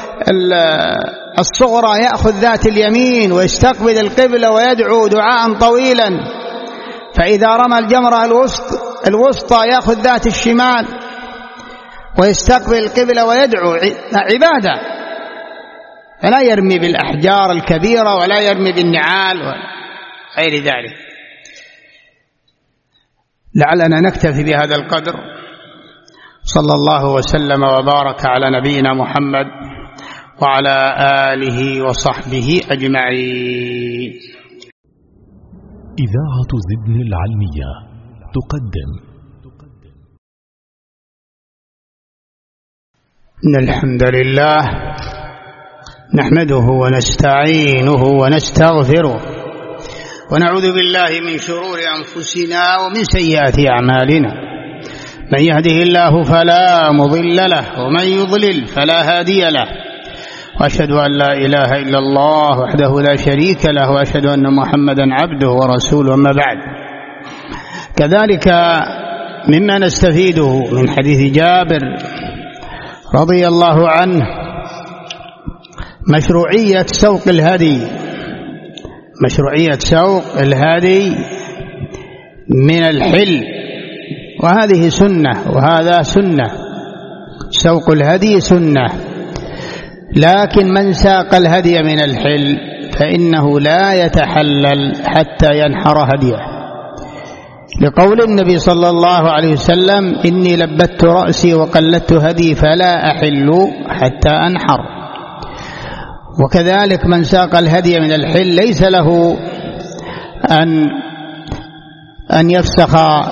الصغرى يأخذ ذات اليمين ويستقبل القبلة ويدعو دعاء طويلا، فإذا رمى الجمرة الوسطى يأخذ ذات الشمال ويستقبل القبلة ويدعو، عبادة. فلا يرمي بالأحجار الكبيرة ولا يرمي بالنعال وغير ذلك. لعلنا نكتفي بهذا القدر. صلى الله وسلم وبارك على نبينا محمد وعلى آله وصحبه أجمعين. إذاعة زدن العلمية تقدم. إن الحمد لله نحمده ونستعينه ونستغفره، ونعوذ بالله من شرور أنفسنا ومن سيئات أعمالنا. من يهده الله فلا مضل له، ومن يضلل فلا هادي له، وأشهد أن لا إله إلا الله وحده لا شريك له، وأشهد أن محمدا عبده ورسوله. أما بعد، كذلك مما نستفيده من حديث جابر رضي الله عنه مشروعية سوق الهدي، مشروعية سوق الهدي من الحل، وهذه سنة وهذا سنة، سوق الهدي سنة. لكن من ساق الهدي من الحل فإنه لا يتحلل حتى ينحر هديه، لقول النبي صلى الله عليه وسلم: إني لبت رأسي وقلدت هدي فلا أحل حتى أنحر. وكذلك من ساق الهدي من الحل ليس له أن أن يفسخ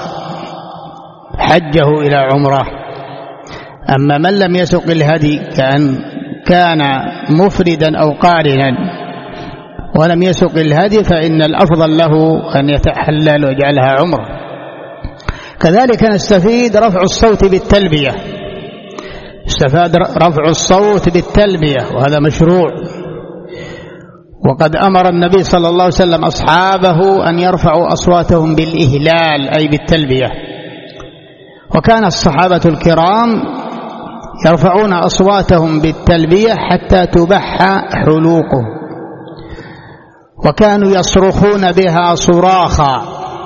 حجه إلى عمره. أما من لم يسق الهدي كان كان مفردا أو قارنا ولم يسق الهدي فإن الأفضل له أن يتحلل ويجعلها عمره. كذلك نستفيد رفع الصوت بالتلبية، استفاد رفع الصوت بالتلبية، وهذا مشروع. وقد أمر النبي صلى الله عليه وسلم أصحابه أن يرفعوا أصواتهم بالإهلال أي بالتلبية، وكان الصحابة الكرام يرفعون أصواتهم بالتلبية حتى تبح حلوقهم، وكانوا يصرخون بها صراخا.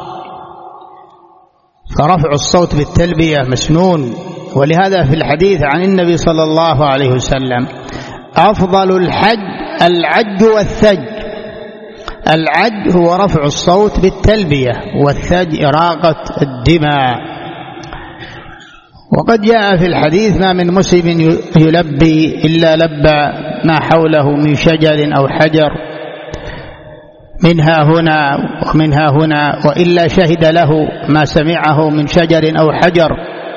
فرفع الصوت بالتلبية مسنون. ولهذا في الحديث عن النبي صلى الله عليه وسلم: أفضل الحج العج والثج. العج هو رفع الصوت بالتلبية، والثج إراقة الدماء. وقد جاء في الحديث: ما من مسلم يلبي إلا لبى ما حوله من شجر أو حجر، منها هنا ومنها هنا، وإلا شهد له ما سمعه من شجر أو حجر.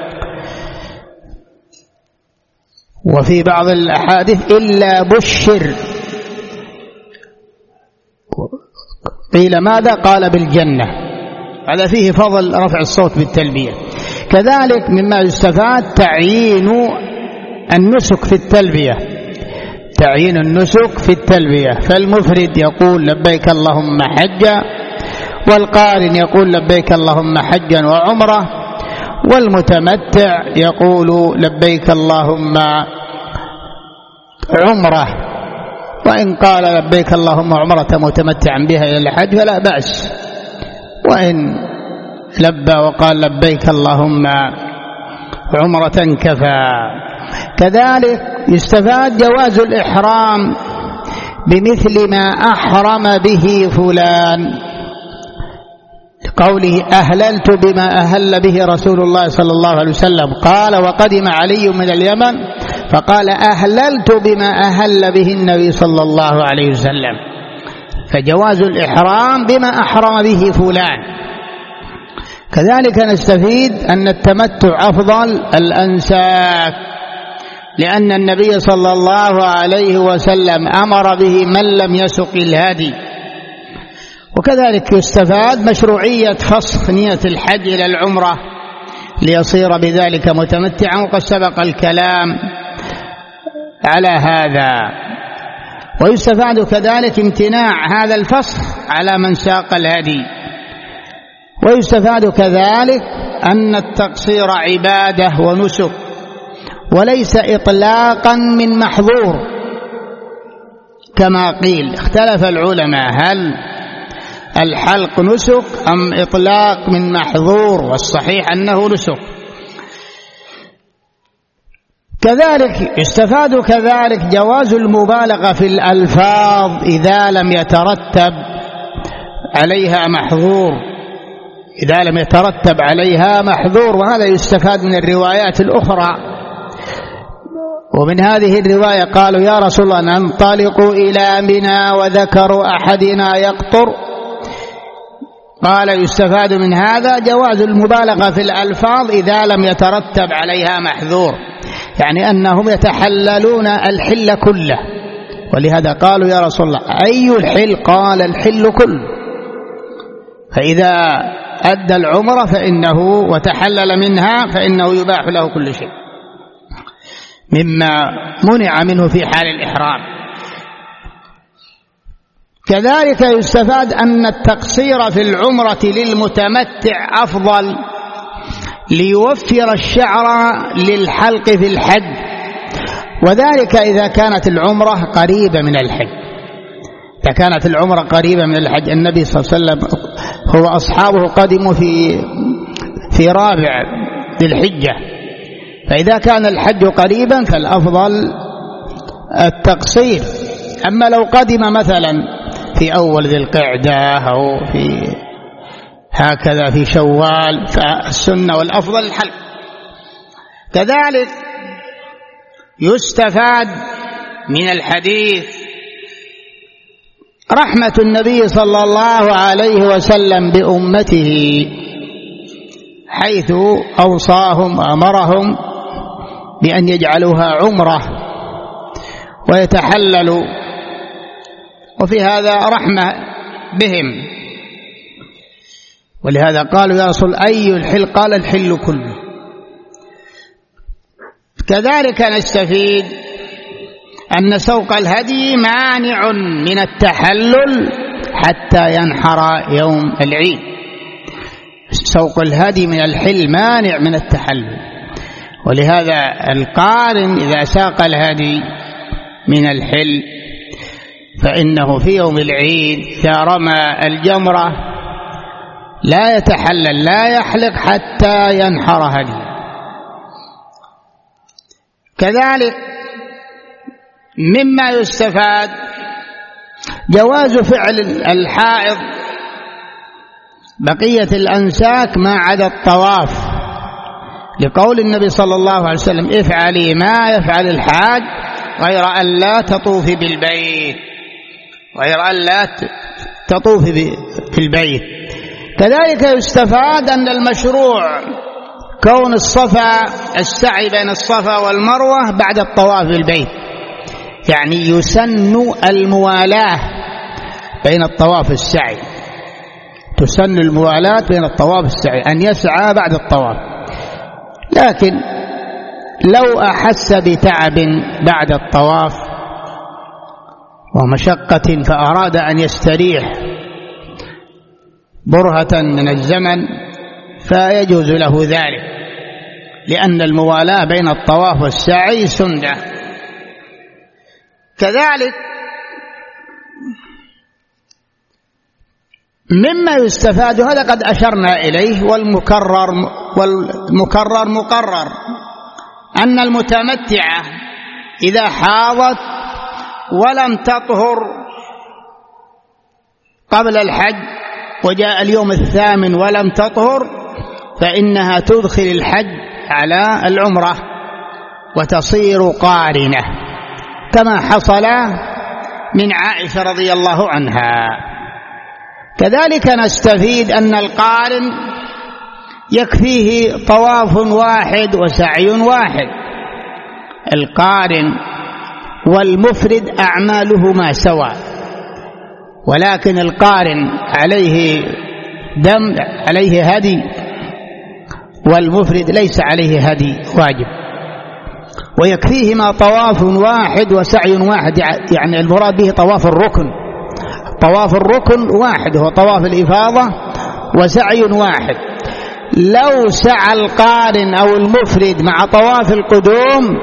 وفي بعض الأحاديث: إلا بشر. قيل ماذا؟ قال بالجنة. هذا فيه فضل رفع الصوت بالتلبية. كذلك مما يستفاد تعيين النسك في التلبية، تعيين النسك في التلبية. فالمفرد يقول: لبيك اللهم حجا، والقارن يقول: لبيك اللهم حجا وعمرة، والمتمتع يقول: لبيك اللهم عمرة. وإن قال: لبيك اللهم عمرة متمتعا بها إلى الحج فلا بأس، وإن لبى وقال: لبيك اللهم عمرة كفى. كذلك يستفاد جواز الإحرام بمثل ما أحرم به فلان، قوله: أهللت بما أهل به رسول الله صلى الله عليه وسلم. قال: وقدم علي من اليمن فقال: أهللت بما أهل به النبي صلى الله عليه وسلم. فجواز الإحرام بما أحرم به فلان. كذلك نستفيد أن التمتع أفضل الأنساك، لأن النبي صلى الله عليه وسلم أمر به من لم يسق الهدي. وكذلك يستفاد مشروعية فسخ نية الحج إلى العمرة ليصير بذلك متمتعا، وقد سبق الكلام على هذا. ويستفاد كذلك امتناع هذا الفسخ على من ساق الهدي. ويستفاد كذلك أن التقصير عبادة ونسك وليس إطلاقا من محظور كما قيل. اختلف العلماء هل الحلق نسك أم إطلاق من محظور، والصحيح أنه نسك. كذلك يستفاد كذلك جواز المبالغة في الألفاظ إذا لم يترتب عليها محظور إذا لم يترتب عليها محظور وهذا يستفاد من الروايات الأخرى. ومن هذه الرواية قالوا يا رسول الله ننطلق إلى منى وذكر أحدنا يقطر، قال يستفاد من هذا جواز المبالغة في الألفاظ إذا لم يترتب عليها محظور، يعني أنهم يتحللون الحل كله. ولهذا قالوا يا رسول الله أي الحل؟ قال الحل كله. فإذا أدى العمرة فإنه وتحلل منها فإنه يباح له كل شيء مما منع منه في حال الإحرام. كذلك يستفاد أن التقصير في العمرة للمتمتع أفضل ليوفر الشعر للحلق في الحج، وذلك إذا كانت العمرة قريبة من الحج. إذا كانت العمرة قريبة من الحج، النبي صلى الله عليه وسلم هو أصحابه قدموا في في رابع ذي الحجة، فإذا كان الحج قريبا فالأفضل التقصير. أما لو قدم مثلا في أول ذي القعدة أو في هكذا في شوال فالسنة والأفضل الحلق. كذلك يستفاد من الحديث رحمة النبي صلى الله عليه وسلم بأمته، حيث أوصاهم وأمرهم بأن يجعلوها عمرة ويتحللوا، وفي هذا رحمة بهم. ولهذا قالوا يا رسول أي الحل؟ قال الحل كله. كذلك نستفيد أن سوق الهدي مانع من التحلل حتى ينحر يوم العيد. سوق الهدي من الحل مانع من التحلل، ولهذا القارن إذا ساق الهدي من الحل فإنه في يوم العيد إذا رمى الجمرة لا يتحلل لا يحلق حتى ينحر هدي. كذلك مما يستفاد جواز فعل الحائض بقية الأنساك ما عدا الطواف، لقول النبي صلى الله عليه وسلم افعلي ما يفعل الحاج غير أن لا تطوفي بالبيت غير أن لا تطوفي في البيت. كذلك يستفاد أن المشروع كون الصفا السعي بين الصفا والمروة بعد الطواف بالبيت، يعني يسن الموالاة بين الطواف السعي، تسن الموالاة بين الطواف السعي أن يسعى بعد الطواف. لكن لو أحس بتعب بعد الطواف ومشقة فأراد أن يستريح برهة من الزمن فيجوز له ذلك، لأن الموالاة بين الطواف والسعي سنة. كذلك مما يستفاد، هذا قد أشرنا إليه والمكرر والمكرر مقرر، أن المتمتعة إذا حاضت ولم تطهر قبل الحج وجاء اليوم الثامن ولم تطهر فإنها تدخل الحج على العمرة وتصير قارنة، كما حصل من عائشة رضي الله عنها. كذلك نستفيد أن القارن يكفيه طواف واحد وسعي واحد. القارن والمفرد أعمالهما سواء، ولكن القارن عليه دم عليه هدي، والمفرد ليس عليه هدي واجب. ويكفيهما طواف واحد وسعي واحد، يعني المراد به طواف الركن. طواف الركن واحد هو طواف الإفاضة وسعي واحد. لو سعى القارن أو المفرد مع طواف القدوم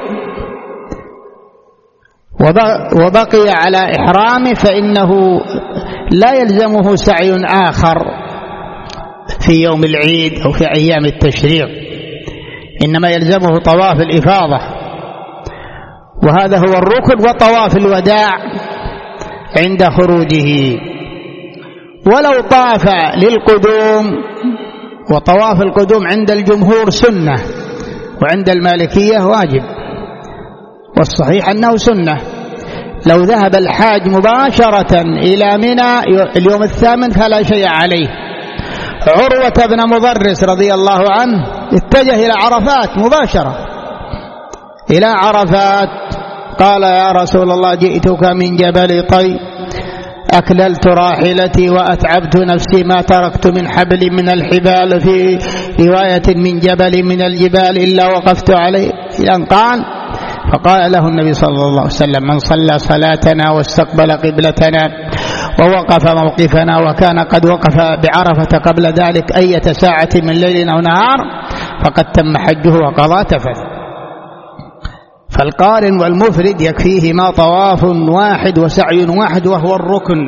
وبقي على إحرامه فإنه لا يلزمه سعي آخر في يوم العيد أو في أيام التشريق، إنما يلزمه طواف الإفاضة، وهذا هو الركن، وطواف الوداع عند خروجه. ولو طاف للقدوم، وطواف القدوم عند الجمهور سنة وعند المالكية واجب، والصحيح أنه سنة. لو ذهب الحاج مباشرة إلى منى اليوم الثامن فلا شيء عليه. عروة بن مضرس رضي الله عنه اتجه إلى عرفات مباشرة، إلى عرفات، قال يا رسول الله جئتك من جبل طي، أكللت راحلتي وأتعبت نفسي، ما تركت من حبل من الحبال، في رواية من جبل من الجبال إلا وقفت عليه، إلى أن قال. فقال له النبي صلى الله عليه وسلم من صلى صلاتنا واستقبل قبلتنا ووقف موقفنا وكان قد وقف بعرفة قبل ذلك أية ساعة من ليل أو نهار فقد تم حجه وقضى تفث. فالقارن والمفرد يكفيهما طواف واحد وسعي واحد وهو الركن.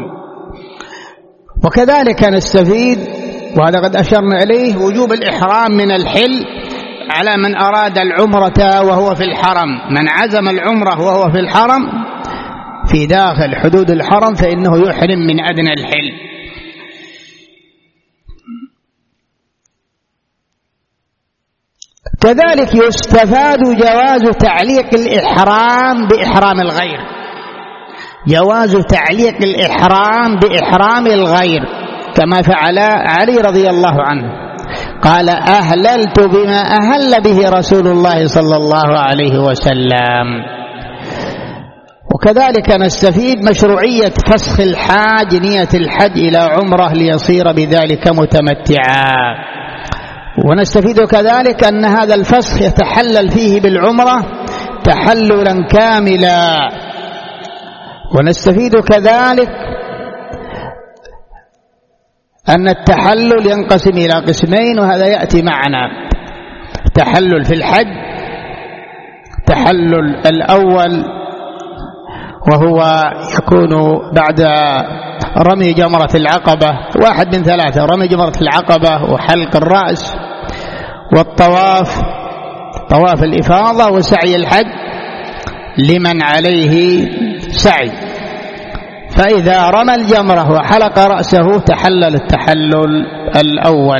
وكذلك نستفيد، وهذا قد أشرنا إليه، وجوب الإحرام من الحل على من أراد العمرة وهو في الحرم. من عزم العمرة وهو في الحرم في داخل حدود الحرم فإنه يحرم من أدنى الحل. كذلك يستفاد جواز تعليق الإحرام بإحرام الغير، جواز تعليق الإحرام بإحرام الغير كما فعل علي رضي الله عنه، قال أهللت بما أهل به رسول الله صلى الله عليه وسلم. وكذلك نستفيد مشروعية فسخ الحاج نية الحج إلى عمره ليصير بذلك متمتعا. ونستفيد كذلك أن هذا الفسخ يتحلل فيه بالعمرة تحللا كاملا. ونستفيد كذلك أن التحلل ينقسم إلى قسمين، وهذا يأتي معنا: تحلل في الحج، تحلل الأول وهو يكون بعد رمي جمرة العقبة، واحد من ثلاثة: رمي جمرة العقبة وحلق الرأس والطواف، طواف الإفاضة وسعي الحج لمن عليه سعي. فإذا رمى الجمرة وحلق رأسه تحلل التحلل الأول،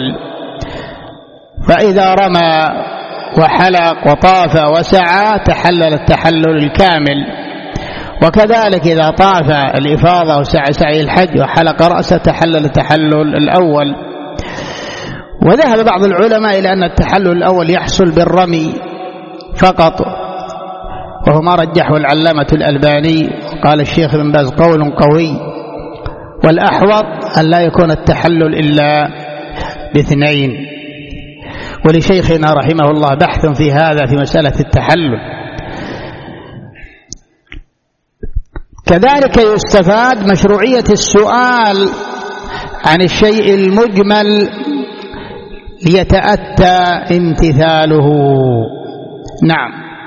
فإذا رمى وحلق وطاف وسعى تحلل التحلل الكامل. وكذلك إذا طاف الإفاضة وسعى سعي الحج وحلق رأسه تحلل التحلل الأول. وذهب بعض العلماء إلى أن التحلل الأول يحصل بالرمي فقط، وهو ما رجحه العلامة الألباني، قال الشيخ ابن باز قول قوي، والأحوط أن لا يكون التحلل إلا باثنين. ولشيخنا رحمه الله بحث في هذا في مسألة التحلل. كذلك يستفاد مشروعية السؤال عن الشيء المجمل ليتأتى امتثاله. نعم.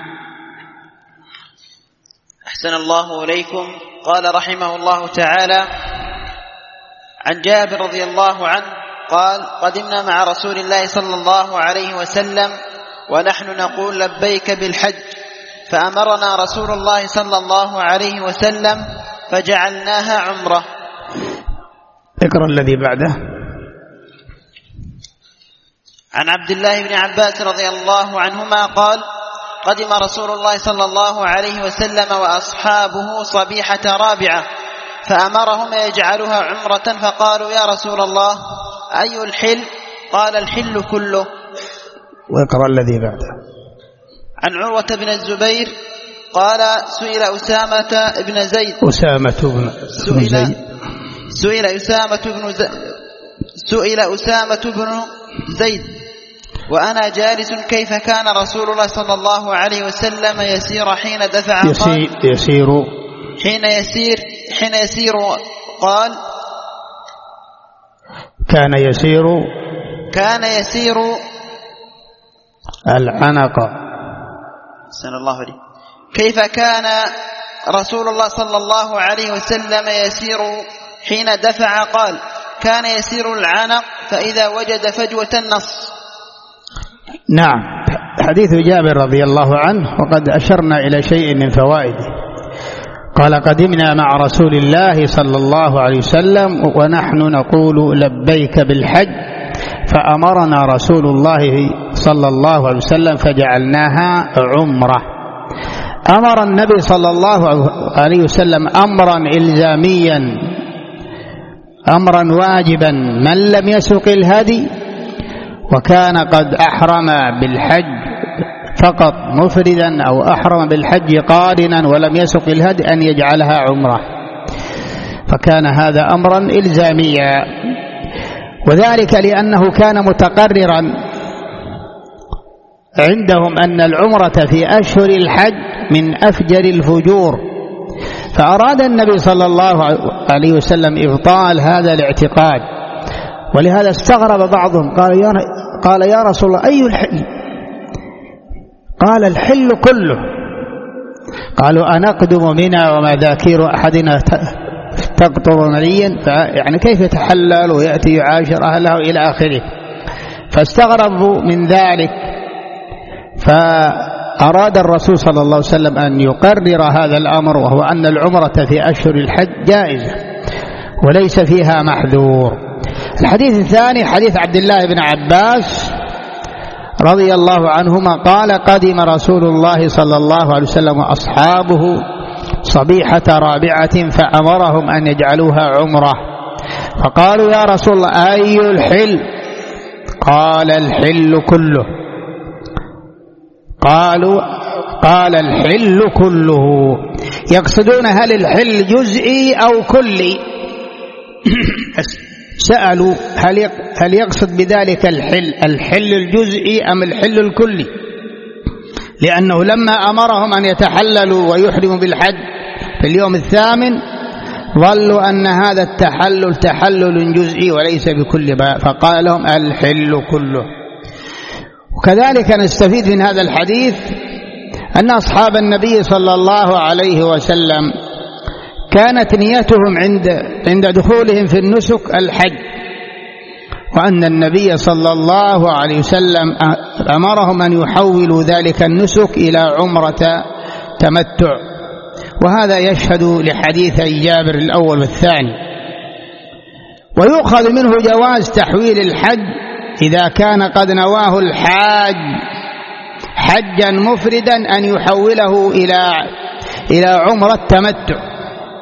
أحسن الله إليكم. قال رحمه الله تعالى: عن جابر رضي الله عنه قال: قدمنا مع رسول الله صلى الله عليه وسلم ونحن نقول لبيك بالحج، فأمرنا رسول الله صلى الله عليه وسلم فجعلناها عمرة. اقرأ الذي بعده. عن عبد الله بن عباس رضي الله عنهما قال: قدم رسول الله صلى الله عليه وسلم وأصحابه صبيحة رابعة، فأمرهم يجعلها عمرة، فقالوا: يا رسول الله أي الحل؟ قال: الحل كله. واقرأ الذي بعده. عن عروة بن الزبير قال: سئل أسامة بن زيد أسامة بن سئل, زيد سئل أسامة بن ز... سئل أسامة بن زيد وأنا جالس كيف كان رسول الله صلى الله عليه وسلم يسير حين دفع يسير, يسير حين يسير حين يسير قال كان يسير كان يسير العنق. سن الله عليه. كيف كان رسول الله صلى الله عليه وسلم يسير حين دفع قال كان يسير العنق فإذا وجد فجوة النص. نعم، حديث جابر رضي الله عنه وقد أشرنا إلى شيء من فوائده. قال قدمنا مع رسول الله صلى الله عليه وسلم ونحن نقول لبيك بالحج فأمرنا رسول الله صلى الله عليه وسلم فجعلناها عمرة. أمر النبي صلى الله عليه وسلم أمرا إلزاميا أمرا واجبا من لم يسق الهدي وكان قد أحرم بالحج فقط مفردا أو أحرم بالحج قارنا ولم يسق الهدي أن يجعلها عمرة، فكان هذا أمرا إلزاميا، وذلك لأنه كان متقررا عندهم أن العمرة في أشهر الحج من أفجر الفجور، فأراد النبي صلى الله عليه وسلم إبطال هذا الاعتقاد، ولهذا استغرب بعضهم قال يا, قال يا رسول الله أي الحل؟ قال الحل كله. قالوا أنقدم منا ومذاكير أحدنا تقطر مليا، يعني كيف يتحلل ويأتي يعاشر أهله إلى آخره، فاستغربوا من ذلك، فأراد الرسول صلى الله عليه وسلم أن يقرر هذا الأمر، وهو أن العمرة في أشهر الحج جائزة وليس فيها محذور. الحديث الثاني حديث عبد الله بن عباس رضي الله عنهما قال قدم رسول الله صلى الله عليه وسلم وأصحابه صبيحة رابعة فأمرهم أن يجعلوها عمرة، فقالوا يا رسول الله أي الحل؟ قال الحل كله. قالوا قال الحل كله، يقصدون هل الحل جزئي أو كلي؟ سألوا هل هل يقصد بذلك الحل الحل الجزئي أم الحل الكلي؟ لأنه لما أمرهم أن يتحللوا ويحرموا بالحج في اليوم الثامن ظلوا أن هذا التحلل تحلل جزئي وليس بكل باء، فقال لهم الحل كله. وكذلك نستفيد من هذا الحديث أن أصحاب النبي صلى الله عليه وسلم كانت نيتهم عند عند دخولهم في النسك الحج، وأن النبي صلى الله عليه وسلم أمرهم أن يحولوا ذلك النسك إلى عمرة تمتع، وهذا يشهد لحديثي جابر الأول والثاني. ويؤخذ منه جواز تحويل الحج إذا كان قد نواه الحاج حجا مفردا أن يحوله إلى إلى عمرة تمتع.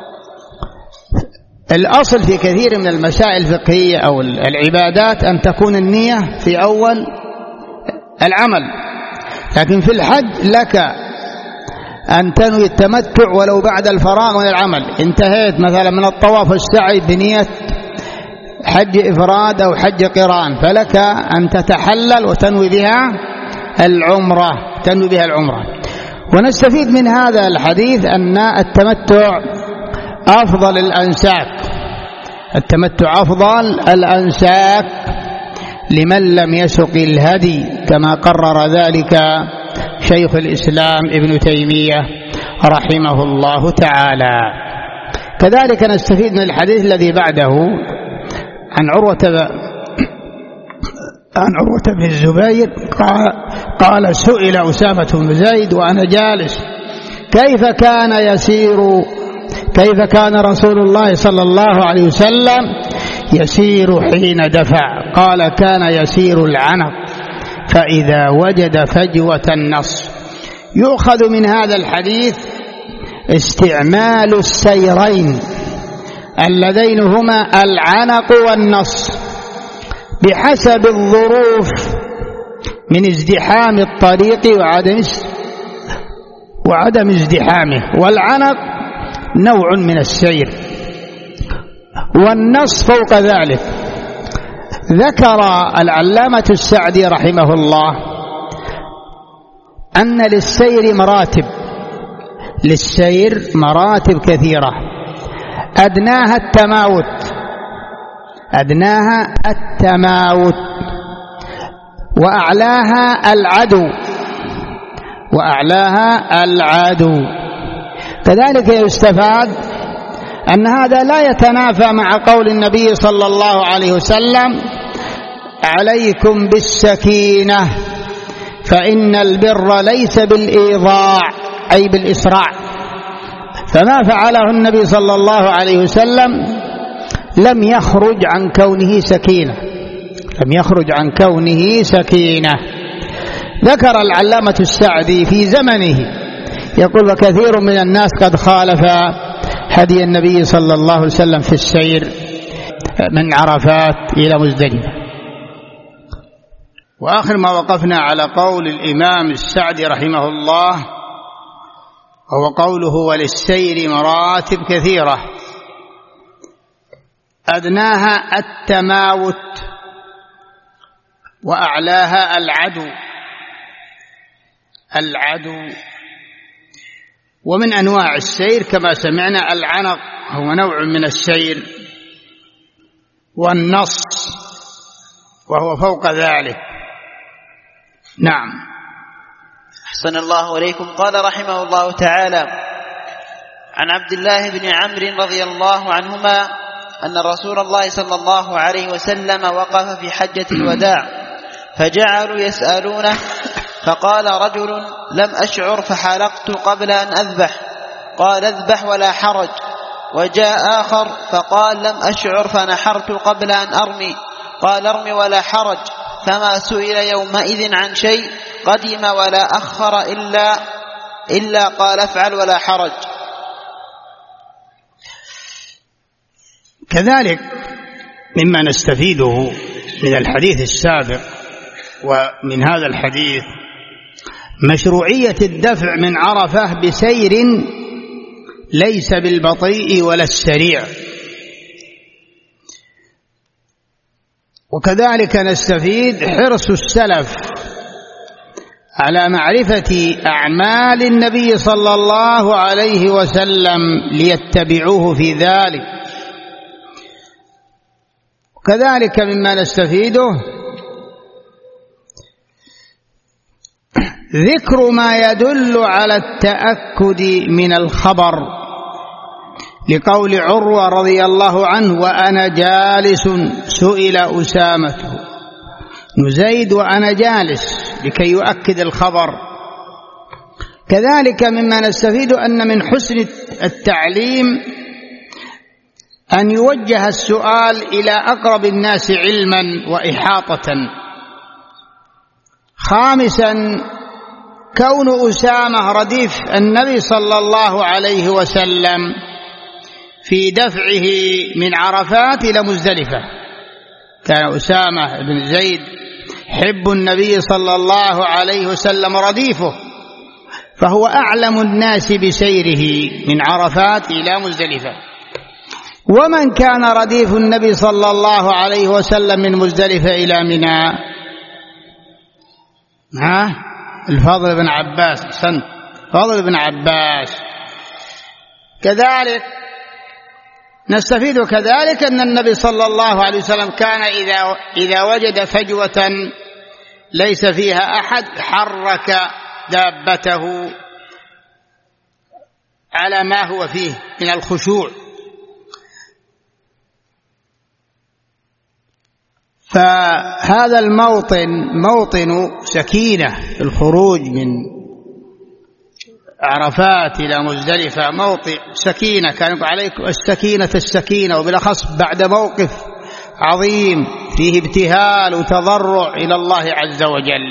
الأصل في كثير من المسائل الفقهية أو العبادات أن تكون النية في أول العمل، لكن في الحج لك أن تنوي التمتع ولو بعد الفراغ من العمل. انتهيت مثلا من الطواف والسعي بنية حج إفراد أو حج قران، فلك أن تتحلل وتنوي بها العمرة تنوي بها العمرة. ونستفيد من هذا الحديث أن التمتع أفضل الأنساك، التمتع أفضل الأنساك لمن لم يسق الهدي، كما قرر ذلك شيخ الإسلام ابن تيمية رحمه الله تعالى. كذلك نستفيد من الحديث الذي بعده عن عروة عن عروة بن الزبير قال, قال سئل أسامة بن زيد وأنا جالس كيف كان يسير كيف كان رسول الله صلى الله عليه وسلم يسير حين دفع؟ قال كان يسير العنق فإذا وجد فجوة النص. يؤخذ من هذا الحديث استعمال السيرين اللذين هما العنق والنص بحسب الظروف من ازدحام الطريق وعدم وعدم ازدحامه. والعنق نوع من السير، والنص فوق ذلك. ذكر العلامة السعدي رحمه الله أن للسير مراتب، للسير مراتب كثيرة، أدناها التماوت، أدناها التماوت، وأعلاها العدو، وأعلاها العدو. كذلك يستفاد أن هذا لا يتنافى مع قول النبي صلى الله عليه وسلم: عليكم بالسكينة فإن البر ليس بالإيضاع، أي بالإسراع. فما فعله النبي صلى الله عليه وسلم لم يخرج عن كونه سكينة، لم يخرج عن كونه سكينة. ذكر العلامة السعدي في زمنه يقول: وكثير من الناس قد خالف هدي النبي صلى الله عليه وسلم في السير من عرفات إلى مزدلفة. وآخر ما وقفنا على قول الإمام السعدي رحمه الله هو قوله: وللسير مراتب كثيرة أدناها التماوت وأعلاها العدو. العدو ومن أنواع السير كما سمعنا العنق هو نوع من السير، والنص وهو فوق ذلك. نعم. أحسن الله إليكم. قال رحمه الله تعالى: عن عبد الله بن عمرو رضي الله عنهما أن رسول الله صلى الله عليه وسلم وقف في حجة الوداع فجعلوا يسألونه، فقال رجل: لم أشعر فحلقت قبل أن أذبح. قال: اذبح ولا حرج. وجاء آخر فقال: لم أشعر فنحرت قبل أن أرمي. قال: ارمي ولا حرج. فما سئل يومئذ عن شيء قدم ولا أخر إلا, إلا قال: افعل ولا حرج. كذلك مما نستفيده من الحديث السابق ومن هذا الحديث مشروعية الدفع من عرفة بسير ليس بالبطيء ولا السريع. وكذلك نستفيد حرص السلف على معرفة أعمال النبي صلى الله عليه وسلم ليتبعوه في ذلك. وكذلك مما نستفيده ذكر ما يدل على التأكد من الخبر، لقول عروة رضي الله عنه: وأنا جالس سئل أسامة بن زيد وأنا جالس، لكي يؤكد الخبر. كذلك مما نستفيد أن من حسن التعليم أن يوجه السؤال إلى أقرب الناس علما وإحاطة. خامسا كون أسامة رديف النبي صلى الله عليه وسلم في دفعه من عرفات إلى مزدلفة. كان أسامة بن زيد حب النبي صلى الله عليه وسلم رديفه، فهو أعلم الناس بسيره من عرفات إلى مزدلفة. ومن كان رديف النبي صلى الله عليه وسلم من مزدلفة إلى منى؟ ها الفضل بن عباس. سنت فضل بن عباس. كذلك نستفيد كذلك أن النبي صلى الله عليه وسلم كان إذا, إذا وجد فجوة ليس فيها أحد حرك دابته على ما هو فيه من الخشوع. فهذا الموطن موطن سكينة. الخروج من عرفات إلى مزدلفة موطن سكينة. كان عليكم السكينة السكينة، وبالأخص بعد موقف عظيم فيه ابتهال وتضرع إلى الله عز وجل.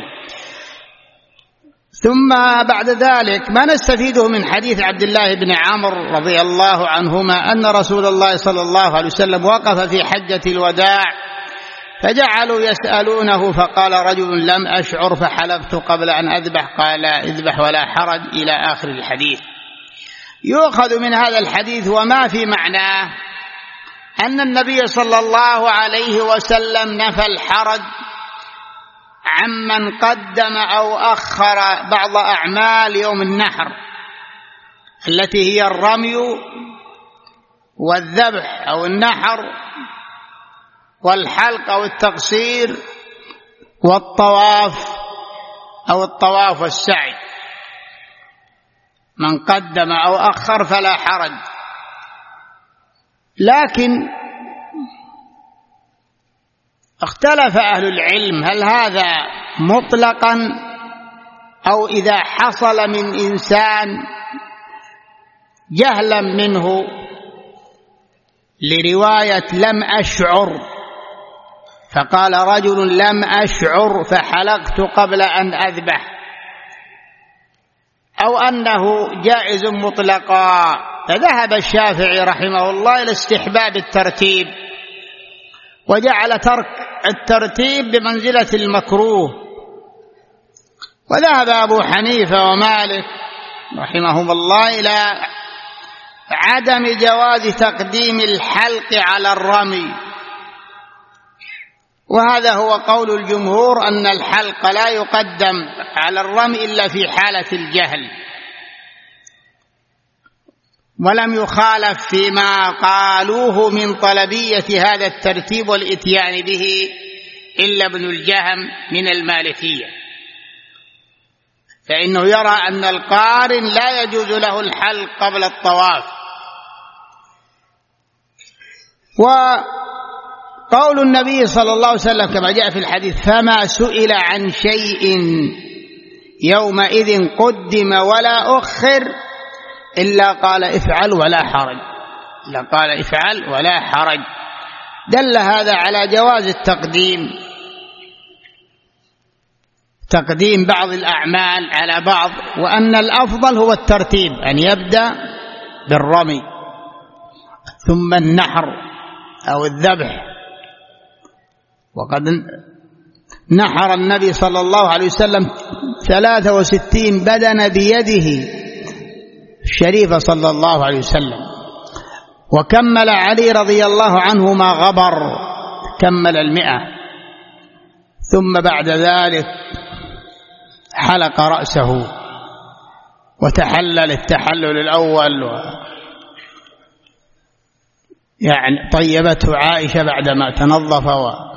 ثم بعد ذلك ما نستفيده من حديث عبد الله بن عمرو رضي الله عنهما أن رسول الله صلى الله عليه وسلم وقف في حجة الوداع فجعلوا يسألونه، فقال رجل: لم أشعر فحلفت قبل أن أذبح. قال: اذبح ولا حرج، إلى آخر الحديث. يؤخذ من هذا الحديث وما في معناه أن النبي صلى الله عليه وسلم نفى الحرج عمن قدم أو أخر بعض أعمال يوم النحر التي هي الرمي والذبح أو النحر والحلق أو التقصير والطواف أو الطواف والسعي. من قدم أو أخر فلا حرج. لكن اختلف أهل العلم هل هذا مطلقا أو إذا حصل من إنسان جهلا منه لرواية لم أشعر فقال رجل لم أشعر فحلقت قبل أن أذبح، أو أنه جائز مطلقا. فذهب الشافعي رحمه الله إلى استحباب الترتيب وجعل ترك الترتيب بمنزلة المكروه، وذهب أبو حنيفة ومالك رحمهم الله إلى عدم جواز تقديم الحلق على الرمي، وهذا هو قول الجمهور أن الحلق لا يقدم على الرمي إلا في حالة الجهل، ولم يخالف فيما قالوه من طلبية هذا الترتيب والإتيان به إلا ابن الجهم من المالكية، فإنه يرى أن القارن لا يجوز له الحلق قبل الطواف. وقول النبي صلى الله عليه وسلم كما جاء في الحديث فما سئل عن شيء يومئذ قدم ولا أخر إلا قال افعل ولا حرج، إلا قال افعل ولا حرج. دل هذا على جواز التقديم، تقديم بعض الأعمال على بعض، وأن الأفضل هو الترتيب، أن يبدأ بالرمي ثم النحر أو الذبح. وقد نحر النبي صلى الله عليه وسلم ثلاثة وستين بدنة بيده الشريفة صلى الله عليه وسلم، وكمل علي رضي الله عنه ما غبر، كمل المئة، ثم بعد ذلك حلق رأسه وتحلل التحلل الأول، يعني طيبته عائشة بعدما تنظف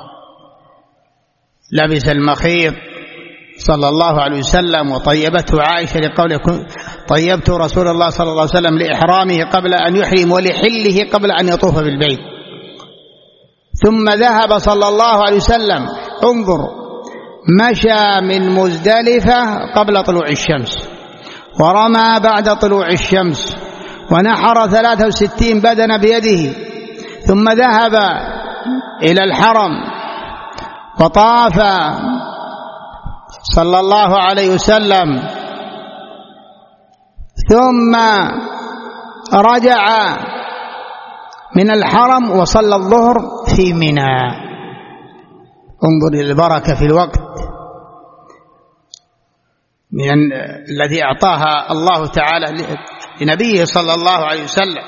ولبس المخيط صلى الله عليه وسلم، وطيبته عائشة لقوله طيبت رسول الله صلى الله عليه وسلم لإحرامه قبل أن يحرم ولحله قبل أن يطوف بالبيت. ثم ذهب صلى الله عليه وسلم، انظر، مشى من مزدلفة قبل طلوع الشمس ورمى بعد طلوع الشمس ونحر ثلاثة وستين بدنة بيده، ثم ذهب إلى الحرم وطاف صلى الله عليه وسلم، ثم رجع من الحرم وصلى الظهر في منى. انظر إلى البركة في الوقت من الذي أعطاها الله تعالى لنبيه صلى الله عليه وسلم،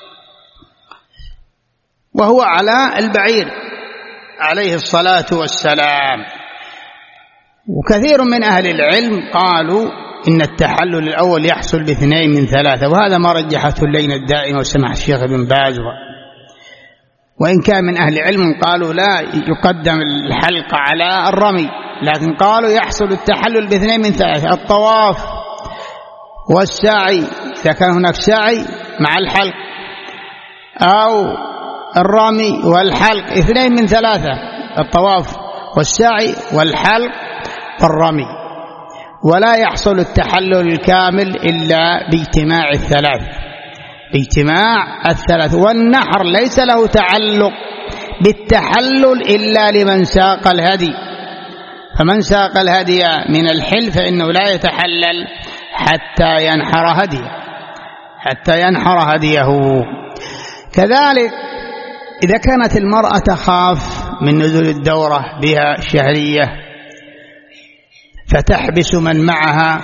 وهو على البعير عليه الصلاة والسلام. وكثير من أهل العلم قالوا إن التحلل الأول يحصل باثنين من ثلاثة، وهذا ما رجحته اللجنة الدائمة وسمح الشيخ ابن باز، وإن كان من أهل العلم قالوا لا يقدم الحلق على الرمي، لكن قالوا يحصل التحلل باثنين من ثلاثة، الطواف والسعي إذا كان هناك سعي مع الحلق، أو الرمي والحلق، اثنين من ثلاثة، الطواف والسعي والحلق والرمي، ولا يحصل التحلل الكامل إلا باجتماع الثلاث، باجتماع الثلاث. والنحر ليس له تعلق بالتحلل إلا لمن ساق الهدي، فمن ساق الهدي من الحل فإنه لا يتحلل حتى ينحر هديه، حتى ينحر هديه. كذلك إذا كانت المرأة تخاف من نزول الدورة بها الشهرية فتحبس من معها،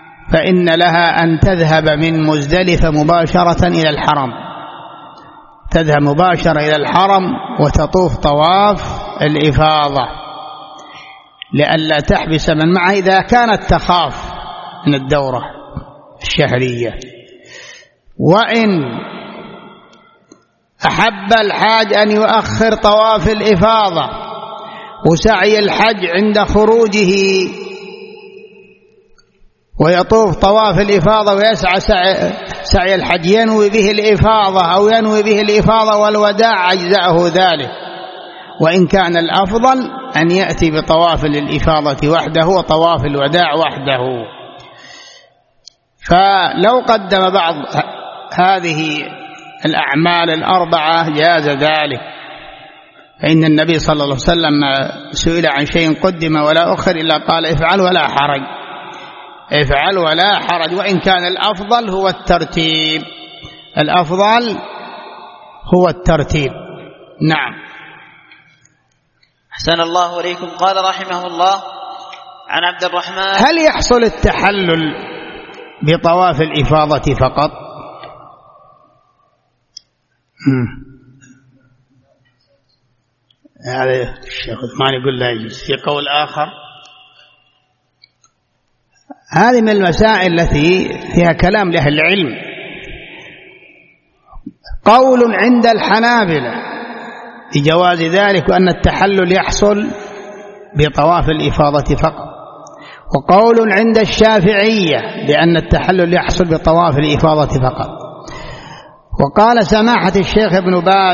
فإن لها أن تذهب من مزدلفة مباشرة إلى الحرم، تذهب مباشرة إلى الحرم وتطوف طواف الإفاضة لئلا تحبس من معه إذا كانت تخاف من الدورة الشهرية. وإن أحب الحاج أن يؤخر طواف الإفاضة وسعي الحج عند خروجه ويطوف طواف الإفاضة ويسعى سعي, سعي الحج ينوي به الإفاضة أو ينوي به الإفاضة والوداع أجزأه ذلك. وإن كان الأفضل أن يأتي بطواف للإفاضة وحده وطواف الوداع وحده. فلو قدم بعض هذه الأعمال الأربعة جاز ذلك، فإن النبي صلى الله عليه وسلم سئل عن شيء قدم ولا أخر إلا قال افعل ولا حرج، افعل ولا حرج. وإن كان الأفضل هو الترتيب، الأفضل هو الترتيب. نعم. أحسن الله إليكم. قال رحمه الله عن عبد الرحمن: هل يحصل التحلل بطواف الإفاضة فقط؟ هذا الشيخ عثمان يقول لا يجوز. في قول آخر. هذه من المسائل التي فيها كلام لأهل العلم. قول عند الحنابلة بجواز ذلك وأن التحلل يحصل بطواف الإفاضة فقط، وقول عند الشافعية بأن التحلل يحصل بطواف الإفاضة فقط. وقال سماحة الشيخ ابن باز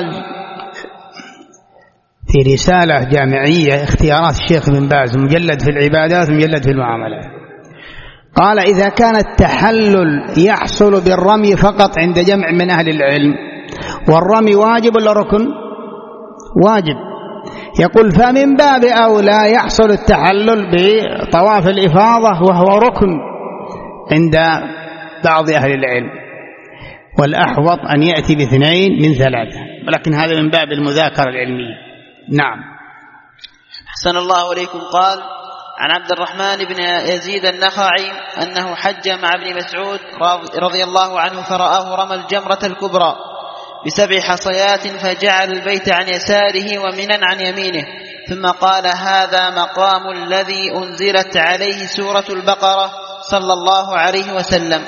في رسالة جامعية اختيارات الشيخ ابن باز مجلد في العبادات مجلد في المعاملات، قال: إذا كان التحلل يحصل بالرمي فقط عند جمع من أهل العلم، والرمي واجب ولا ركن؟ واجب. يقول: فمن باب أولى يحصل التحلل بطواف الإفاضة وهو ركن عند بعض أهل العلم، والأحوط أن يأتي باثنين من ثلاثة، ولكن هذا من باب المذاكرة العلمية. نعم. أحسن الله إليكم. قال عن عبد الرحمن بن يزيد النخعي أنه حج مع ابن مسعود رضي الله عنه فرآه رمى الجمرة الكبرى بسبع حصيات فجعل البيت عن يساره ومنا عن يمينه، ثم قال: هذا مقام الذي أنزلت عليه سورة البقرة صلى الله عليه وسلم.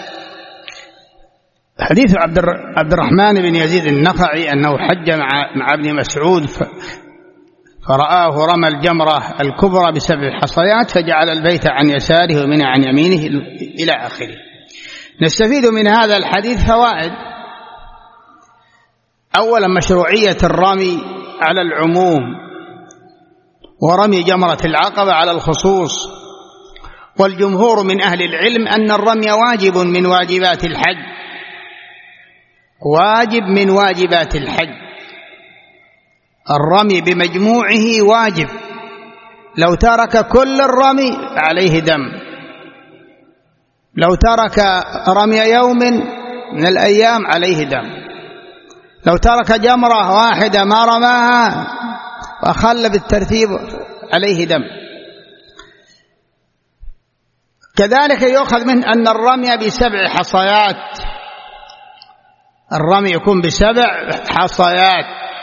حديث عبد الرحمن بن يزيد النخعي أنه حج مع ابن مسعود فرآه رمى الجمرة الكبرى بسبع حصيات فجعل البيت عن يساره ومنع عن يمينه إلى آخره. نستفيد من هذا الحديث فوائد. أولا، مشروعية الرمي على العموم، ورمي جمرة العقبة على الخصوص، والجمهور من أهل العلم أن الرمي واجب من واجبات الحج، واجب من واجبات الحج. الرمي بمجموعه واجب، لو ترك كل الرمي عليه دم، لو ترك رمي يوم من الأيام عليه دم، لو ترك جمرة واحدة ما رماها وأخل بالترتيب عليه دم. كذلك يؤخذ منه أن الرمي بسبع حصيات، الرمي يكون بسبع حصيات.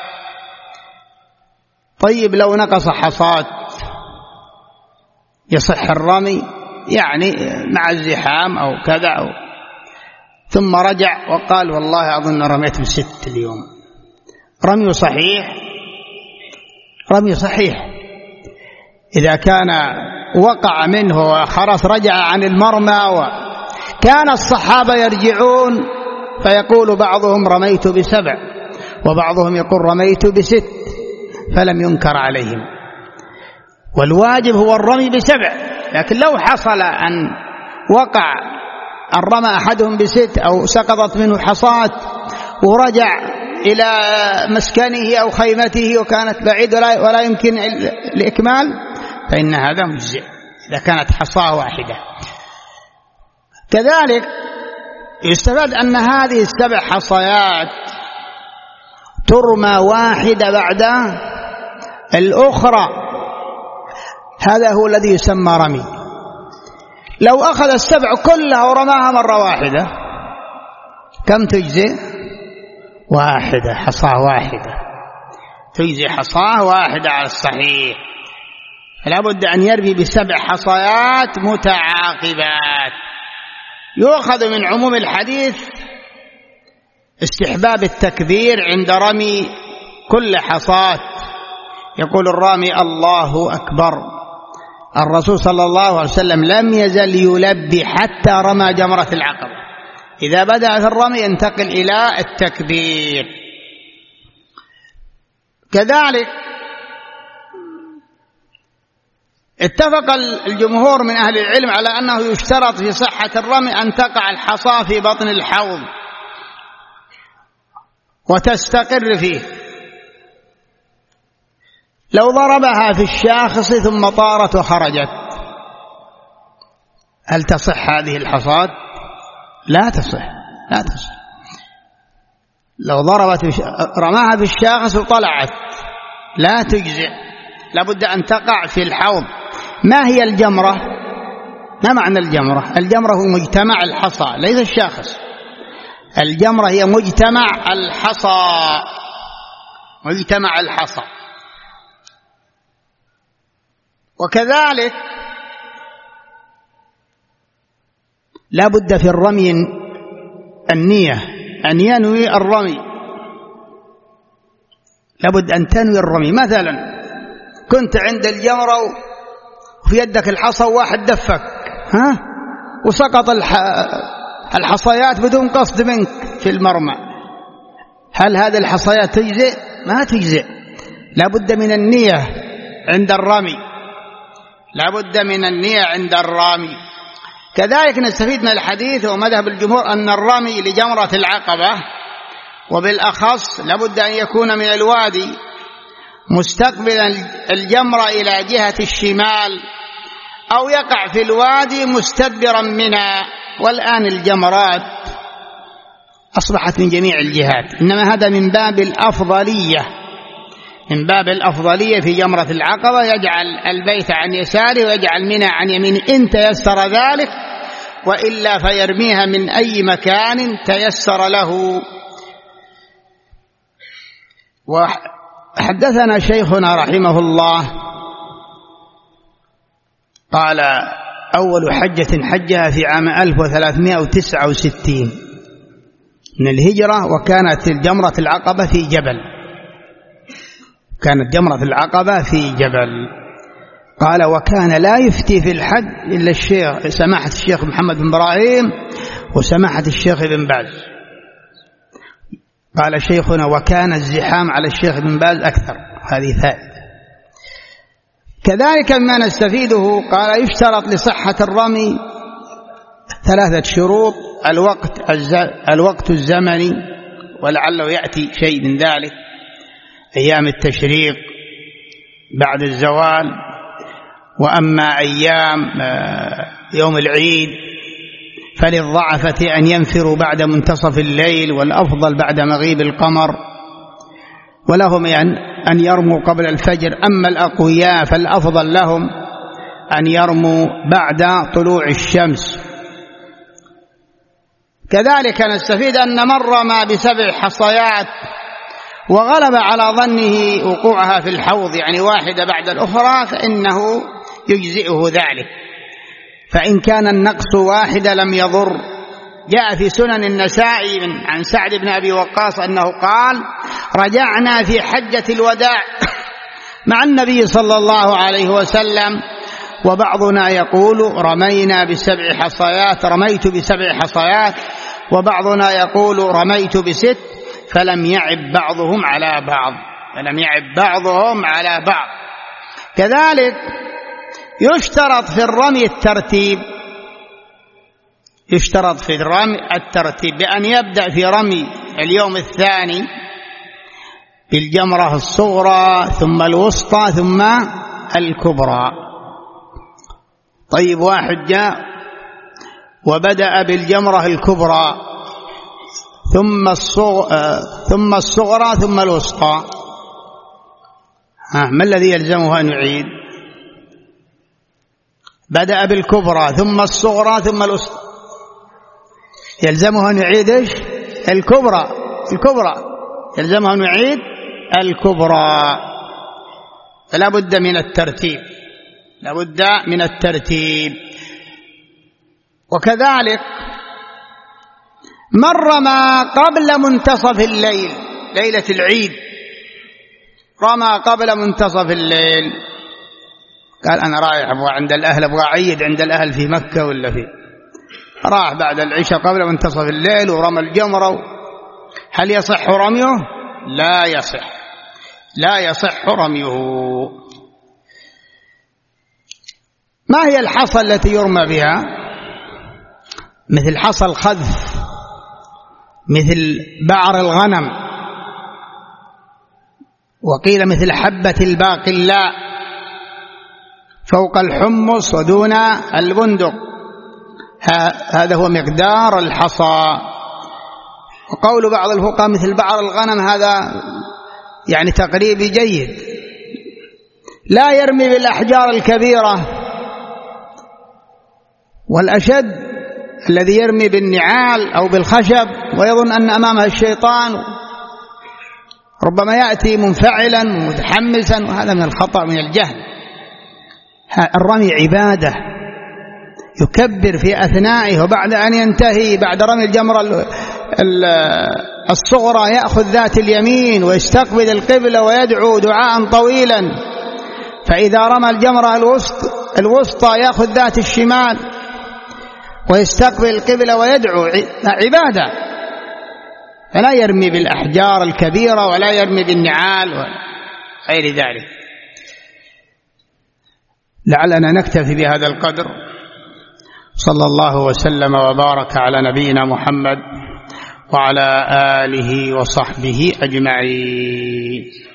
طيب لو نقص حصات يصح الرمي، يعني مع الزحام أو كذا أو ثم رجع وقال: والله أظن رميت بست اليوم، رمي صحيح، رمي صحيح. إذا كان وقع منه وخرس رجع عن المرمى. وكان الصحابة يرجعون فيقول بعضهم رميت بسبع وبعضهم يقول رميت بست، فلم ينكر عليهم. والواجب هو الرمي بسبع، لكن لو حصل أن وقع أن رمى أحدهم بست أو سقطت منه حصات ورجع إلى مسكنه أو خيمته وكانت بعيد ولا, ولا يمكن الإكمال، فإن هذا مجزئ إذا كانت حصاة واحدة. كذلك يستفاد أن هذه السبع حصيات ترمى واحدة بعد الأخرى، هذا هو الذي يسمى رمي. لو أخذ السبع كلها ورماها مرة واحدة كم تجزئ؟ واحدة، حصاة واحدة تجزي، حصاة واحدة على الصحيح. فلا بد أن يرمي بسبع حصيات متعاقبات. يؤخذ من عموم الحديث استحباب التكبير عند رمي كل حصاة. يقول الرامي الله أكبر. الرسول صلى الله عليه وسلم لم يزل يلبي حتى رمى جمرة العقبة. إذا بدأ في الرمي ينتقل إلى التكبير. كذلك اتفق الجمهور من أهل العلم على أنه يشترط في صحة الرمي أن تقع الحصاة في بطن الحوض وتستقر فيه. لو ضربها في الشاخص ثم طارت وخرجت، هل تصح هذه الحصاة؟ لا تصح، لا تصح. لو ضربت رماها في الشاخص وطلعت لا تجزئ، لابد أن تقع في الحوض. ما هي الجمرة؟ ما معنى الجمرة؟ الجمرة هو مجتمع الحصى ليس الشاخص. الجمرة هي مجتمع الحصى، مجتمع الحصى. وكذلك لا بد في الرمي النية، أن ينوي الرمي، لا بد أن تنوي الرمي. مثلا كنت عند الجمرة وفي يدك الحصى وواحد دفك ها وسقط الحصيات بدون قصد منك في المرمى، هل هذه الحصيات تجزئ؟ ما تجزئ. لا بد من النية عند الرمي، لا بد من النية عند الرمي. كذلك نستفيد من الحديث ومذهب الجمهور أن الرمي لجمرة العقبة وبالأخص لابد أن يكون من الوادي مستقبلا الجمرة إلى جهة الشمال، أو يقع في الوادي مستدبرا منها. والآن الجمرات أصبحت من جميع الجهات، إنما هذا من باب الأفضلية، من باب الأفضلية في جمرة العقبة يجعل البيت عن يساره ويجعل منى عن يمينه إن تيسر ذلك، وإلا فيرميها من أي مكان تيسر له. وحدثنا شيخنا رحمه الله قال أول حجة حجها في عام ألف وثلاثمائة وتسعة وستين من الهجرة، وكانت الجمرة العقبة في جبل، كانت جمرة العقبة في جبل. قال وكان لا يفتي في الحج إلا الشيخ سماحة الشيخ محمد بن إبراهيم وسماحة الشيخ ابن باز. قال شيخنا وكان الزحام على الشيخ ابن باز أكثر. هذه فائدة. كذلك ما نستفيده قال يشترط لصحة الرمي ثلاثة شروط: الوقت الوقت الزمني، ولعله يأتي شيء من ذلك، أيام التشريق بعد الزوال، وأما أيام يوم العيد فللضعفة أن ينفروا بعد منتصف الليل، والأفضل بعد مغيب القمر، ولهم أن يرموا قبل الفجر. أما الأقوياء فالأفضل لهم أن يرموا بعد طلوع الشمس. كذلك نستفيد أن من رمى بسبع حصيات وغلب على ظنه وقوعها في الحوض، يعني واحدة بعد الأخرى، فإنه يجزئه ذلك، فإن كان النقص واحدة لم يضر. جاء في سنن النسائي عن سعد بن أبي وقاص أنه قال: رجعنا في حجة الوداع مع النبي صلى الله عليه وسلم، وبعضنا يقول رمينا بسبع حصيات، رميت بسبع حصيات، وبعضنا يقول رميت بست، فلم يعب بعضهم على بعض، فلم يعب بعضهم على بعض. كذلك يشترط في الرمي الترتيب، يشترط في الرمي الترتيب بأن يبدأ في رمي اليوم الثاني بالجمرة الصغرى ثم الوسطى ثم الكبرى. طيب واحد جاء وبدأ بالجمرة الكبرى ثم الصغرى ثم الصغرى ثم الوسطى، ها ما الذي يلزمه أن يعيد؟ بدأ بالكبرى ثم الصغرى ثم الوسطى، يلزمه أن يعيد إيش؟ الكبرى الكبرى يلزمه أن يعيد الكبرى. فلا بد من الترتيب، لا بد من الترتيب. وكذلك من رمى قبل منتصف الليل، ليلة العيد رمى قبل منتصف الليل، قال أنا رايح أبغى عند الأهل، أبغى أعيد عند الأهل في مكة ولا في، راح بعد العشاء قبل منتصف الليل ورمى الجمرة، هل يصح رميه؟ لا يصح، لا يصح رميه. ما هي الحصى التي يرمى بها؟ مثل حصى الخذف، مثل بعر الغنم، وقيل مثل حبة الباقلاء فوق الحمص ودون البندق، هذا هو مقدار الحصى. وقول بعض الفقهاء مثل بعر الغنم هذا يعني تقريبي جيد. لا يرمي بالأحجار الكبيرة، والأشد الذي يرمي بالنعال أو بالخشب ويظن أن أمامه الشيطان، ربما يأتي منفعلا متحمسا، وهذا من الخطأ من الجهل. الرمي عبادة، يكبر في أثنائه، وبعد أن ينتهي بعد رمي الجمرة الصغرى يأخذ ذات اليمين ويستقبل القبلة ويدعو دعاء طويلا، فإذا رمى الجمرة الوسطى يأخذ ذات الشمال ويستقبل القبلة ويدعو، عبادة. فلا يرمي بالأحجار الكبيرة ولا يرمي بالنعال وغير ذلك. لعلنا نكتفي بهذا القدر. صلى الله وسلم وبارك على نبينا محمد وعلى آله وصحبه أجمعين.